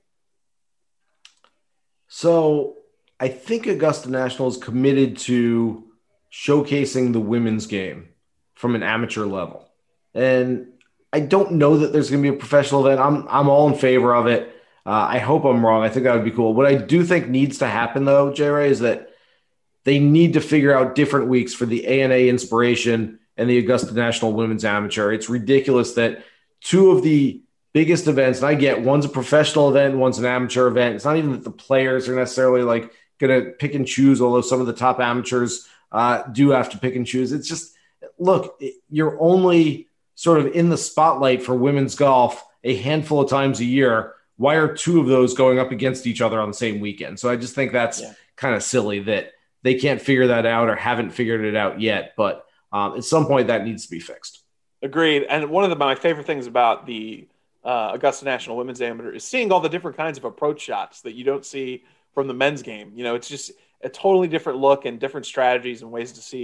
So I think Augusta National is committed to showcasing the women's game from an amateur level. And I don't know that there's going to be a professional event. I'm I'm all in favor of it. Uh, I hope I'm wrong. I think that would be cool. What I do think needs to happen, though, J-Ray, is that they need to figure out different weeks for the A N A Inspiration and the Augusta National Women's Amateur. It's ridiculous that two of the biggest events, and I get one's a professional event, one's an amateur event. It's not even that the players are necessarily like going to pick and choose, although some of the top amateurs uh, do have to pick and choose. It's just, look, you're only sort of in the spotlight for women's golf a handful of times a year. Why are two of those going up against each other on the same weekend? So I just think that's yeah. kind of silly that they can't figure that out or haven't figured it out yet. But um, at some point that needs to be fixed. Agreed. And one of the, my favorite things about the uh, Augusta National Women's Amateur is seeing all the different kinds of approach shots that you don't see from the men's game. You know, it's just a totally different look and different strategies and ways to see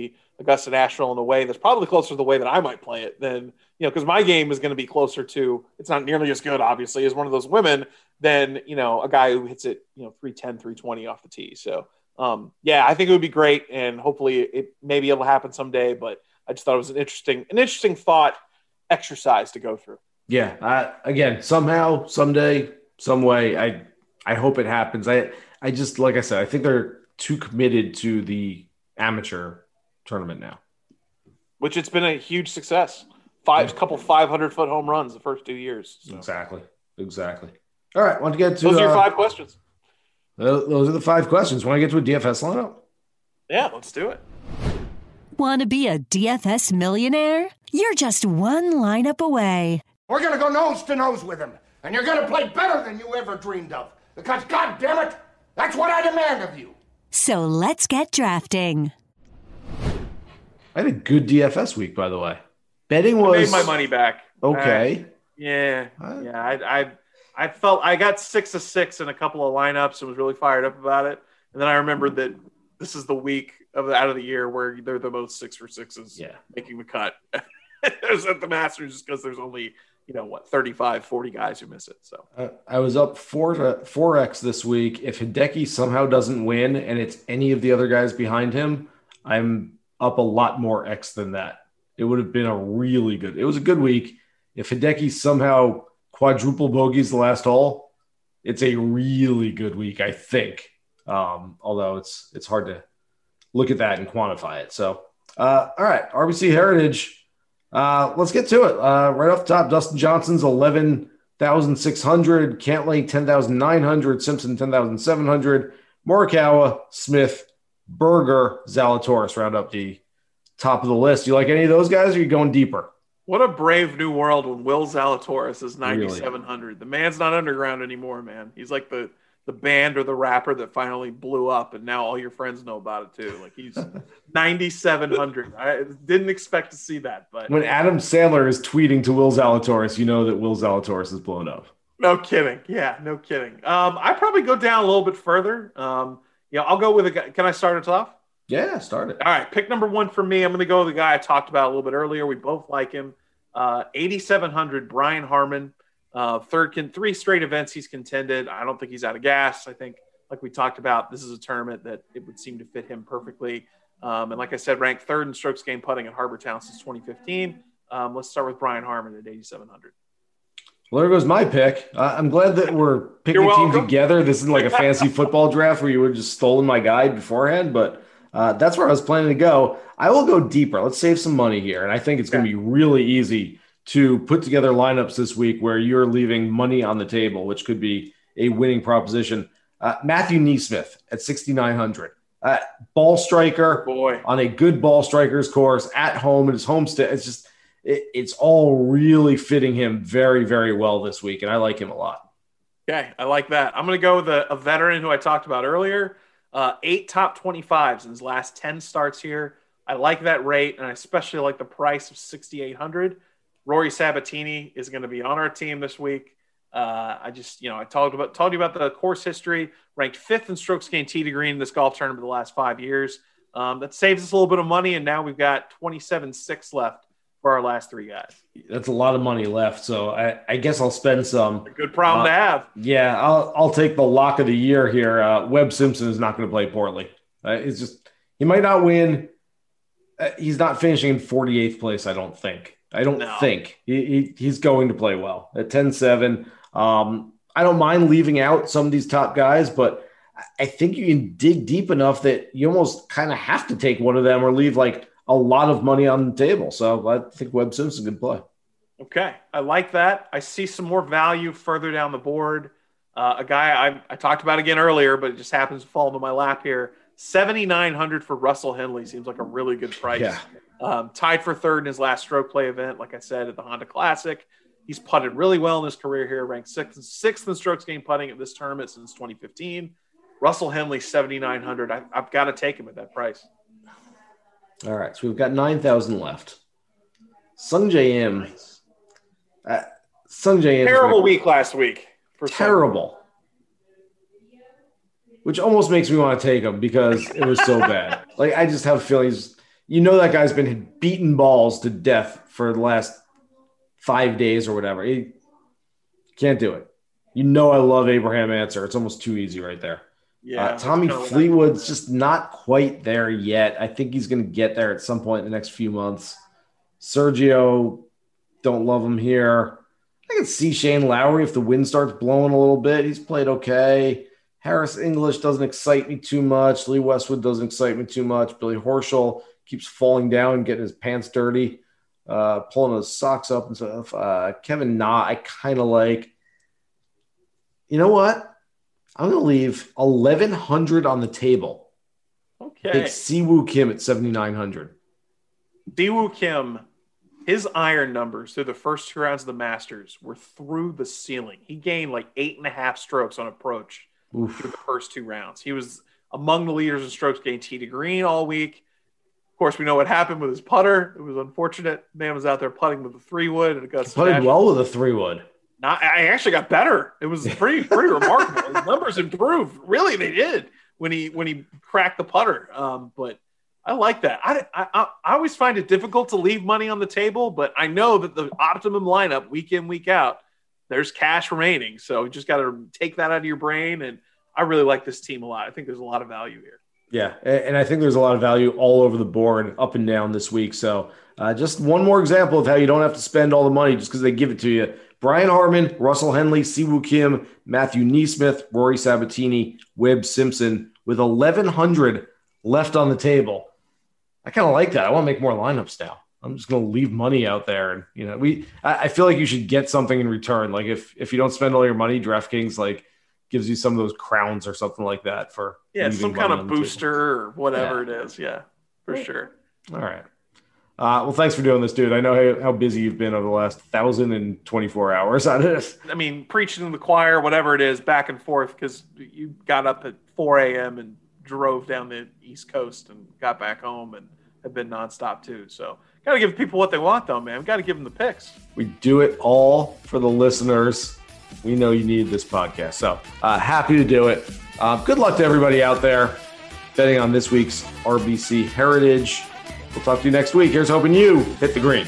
Augusta National in a way that's probably closer to the way that I might play it than, you know, because my game is going to be closer to, it's not nearly as good, obviously, as one of those women than, you know, a guy who hits it, you know, three ten, three twenty off the tee. So, um, yeah, I think it would be great, and hopefully it maybe it'll happen someday, but I just thought it was an interesting, an interesting thought exercise to go through. Yeah. Uh, again, somehow, someday, some way, I, I hope it happens. I, I just, like I said, I think they're too committed to the amateur tournament now, which it's been a huge success. Five yeah. couple five hundred foot home runs the first two years. So. Exactly, exactly. All right, want to get to those are your uh, five questions. Those are the five questions. Want to get to a D F S lineup? Yeah, let's do it. Want to be a D F S millionaire? You're just one lineup away. We're gonna go nose to nose with him, and you're gonna play better than you ever dreamed of. Because, God damn it, that's what I demand of you. So let's get drafting. I had a good D F S week, by the way. Betting was I made my money back. Okay. Uh, yeah, yeah. I, I, I felt I got six of six in a couple of lineups and was really fired up about it. And then I remembered that this is the week of the, out of the year where they're the most six for sixes. Yeah, making the cut. It was at the Masters just because there's only, you know, what, thirty-five, forty guys who miss it. So uh, I was up four to four X this week. If Hideki somehow doesn't win and it's any of the other guys behind him, I'm up a lot more X than that. It would have been a really good, it was a good week. If Hideki somehow quadruple bogeys the last hole, it's a really good week, I think. Um, although it's, it's hard to look at that and quantify it. So, uh, all right. R B C Heritage. Uh, let's get to it. Uh, right off the top, Dustin Johnson's eleven thousand six hundred, Cantlay ten thousand nine hundred, Simpson ten thousand seven hundred, Morikawa, Smith, Berger, Zalatoris round up the top of the list. You like any of those guys, or are you going deeper? What a brave new world when Will Zalatoris is ninety-seven hundred. Really? The man's not underground anymore, man. He's like the the band or the rapper that finally blew up, and now all your friends know about it too. Like, he's ninety-seven hundred. I didn't expect to see that, but when Adam Sandler is tweeting to Will Zalatoris, you know that Will Zalatoris is blown up. No kidding. Yeah, no kidding. Um, I probably go down a little bit further. Um, yeah, I'll go with a guy. Can I start it off? Yeah, start it. All right, pick number one for me. I'm going to go with the guy I talked about a little bit earlier. We both like him. Uh, eighty-seven hundred, Brian Harman. Uh, third, con- three straight events he's contended. I don't think he's out of gas. I think, like we talked about, this is a tournament that it would seem to fit him perfectly. Um, and like I said, ranked third in strokes gained putting at Harbour Town since twenty fifteen. Um, let's start with Brian Harman at eighty-seven hundred. Well, there goes my pick. Uh, I'm glad that we're picking a team together. This isn't like a fancy football draft where you would have just stolen my guide beforehand, but uh, that's where I was planning to go. I will go deeper. Let's save some money here, and I think it's going to be really easy to put together lineups this week where you're leaving money on the table, which could be a winning proposition. Uh, Matthew Neesmith at sixty-nine hundred. Uh, ball striker Boy. on a good ball strikers course at home at his homestead. It's just, it, it's all really fitting him very, very well this week, and I like him a lot. Okay, I like that. I'm going to go with a, a veteran who I talked about earlier. Uh, eight top twenty-fives in his last ten starts here. I like that rate, and I especially like the price of sixty-eight hundred. Rory Sabatini is going to be on our team this week. Uh, I just, you know, I told about told you about the course history. Ranked fifth in strokes gained tee to green in this golf tournament the last five years. Um, that saves us a little bit of money, and now we've got twenty-seven six left for our last three guys. That's a lot of money left, so I, I guess I'll spend some. A good problem uh, to have. Yeah, I'll I'll take the lock of the year here. Uh, Webb Simpson is not going to play poorly. Uh, it's just he might not win. Uh, he's not finishing in forty-eighth place, I don't think. I don't no. think. He, he He's going to play well. At ten seven, um, I don't mind leaving out some of these top guys, but I think you can dig deep enough that you almost kind of have to take one of them or leave like a lot of money on the table. So I think Webb Simpson can play. Okay, I like that. I see some more value further down the board. Uh, a guy I, I talked about again earlier, but it just happens to fall into my lap here. seventy-nine hundred for Russell Henley seems like a really good price. Yeah. Um, tied for third in his last stroke play event, like I said, at the Honda Classic. He's putted really well in his career here, ranked sixth, sixth in strokes gained putting at this tournament since twenty fifteen. Russell Henley, seventy-nine hundred. I, I've got to take him at that price. All right, so we've got nine thousand left. Sung J M. Nice. Uh, Sung J M. Terrible week last week. For Terrible. Which almost makes me want to take him because it was so bad. Like, I just have a feeling he's, you know that guy's been beaten balls to death for the last five days or whatever. He can't do it. You know I love Abraham Answer. It's almost too easy right there. Yeah, uh, Tommy Fleetwood's just not quite there yet. I think he's going to get there at some point in the next few months. Sergio, don't love him here. I can see Shane Lowry if the wind starts blowing a little bit. He's played okay. Harris English doesn't excite me too much. Lee Westwood doesn't excite me too much. Billy Horschel keeps falling down and getting his pants dirty, uh, pulling his socks up and stuff. Uh, Kevin Na, I kind of like. You know what? I'm going to leave eleven hundred on the table. Okay. Take Siwoo Kim at seventy-nine hundred. Siwoo Kim, his iron numbers through the first two rounds of the Masters were through the ceiling. He gained like eight and a half strokes on approach Oof. through the first two rounds. He was among the leaders in strokes gained tee to green all week. Of course, we know what happened with his putter. It was unfortunate. Man was out there putting with a three wood and it got putted well with a three wood. Not, I actually got better. It was pretty pretty remarkable. His numbers improved. Really, they did when he when he cracked the putter. Um, but I like that. I, I I always find it difficult to leave money on the table, but I know that the optimum lineup week in, week out, there's cash remaining. So you just got to take that out of your brain. And I really like this team a lot. I think there's a lot of value here. Yeah, and I think there's a lot of value all over the board, up and down this week. So uh, just one more example of how you don't have to spend all the money just because they give it to you. Brian Harman, Russell Henley, Siwoo Kim, Matthew Neesmith, Rory Sabatini, Webb Simpson with eleven hundred left on the table. I kind of like that. I want to make more lineups now. I'm just going to leave money out there. And, you know, we, I, I feel like you should get something in return. Like if, if you don't spend all your money, DraftKings like gives you some of those crowns or something like that for, yeah, some kind of booster or whatever yeah. it is. Yeah, for yeah. sure. All right. Uh, well, thanks for doing this, dude. I know how, how busy you've been over the last one thousand twenty-four hours on this. I mean, preaching to the choir, whatever it is, back and forth, because you got up at four a.m. and drove down the East Coast and got back home and have been nonstop too. So got to give people what they want, though, man. We got to give them the picks. We do it all for the listeners. We know you need this podcast. So uh, happy to do it. Uh, good luck to everybody out there betting on this week's R B C Heritage. We'll talk to you next week. Here's hoping you hit the green.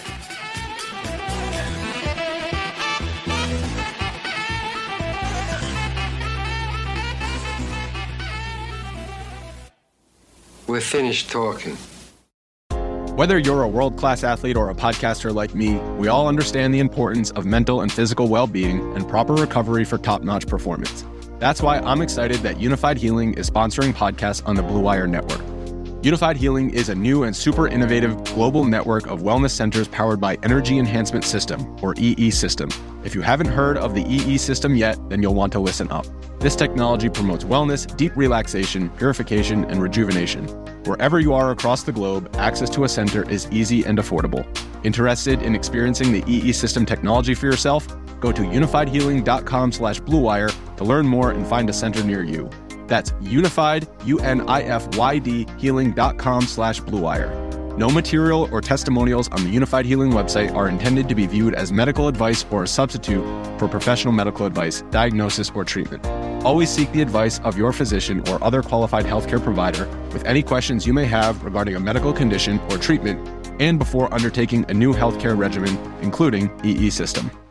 We're finished talking. Whether you're a world-class athlete or a podcaster like me, we all understand the importance of mental and physical well-being and proper recovery for top-notch performance. That's why I'm excited that Unified Healing is sponsoring podcasts on the Blue Wire Network. Unified Healing is a new and super innovative global network of wellness centers powered by Energy Enhancement System, or E E System. If you haven't heard of the E E System yet, then you'll want to listen up. This technology promotes wellness, deep relaxation, purification, and rejuvenation. Wherever you are across the globe, access to a center is easy and affordable. Interested in experiencing the E E System technology for yourself? Go to unified healing dot com slash blue wire to learn more and find a center near you. That's unified, U N I F Y D, healing dot com slash blue wire. No material or testimonials on the Unified Healing website are intended to be viewed as medical advice or a substitute for professional medical advice, diagnosis, or treatment. Always seek the advice of your physician or other qualified healthcare provider with any questions you may have regarding a medical condition or treatment and before undertaking a new healthcare regimen, including E E System.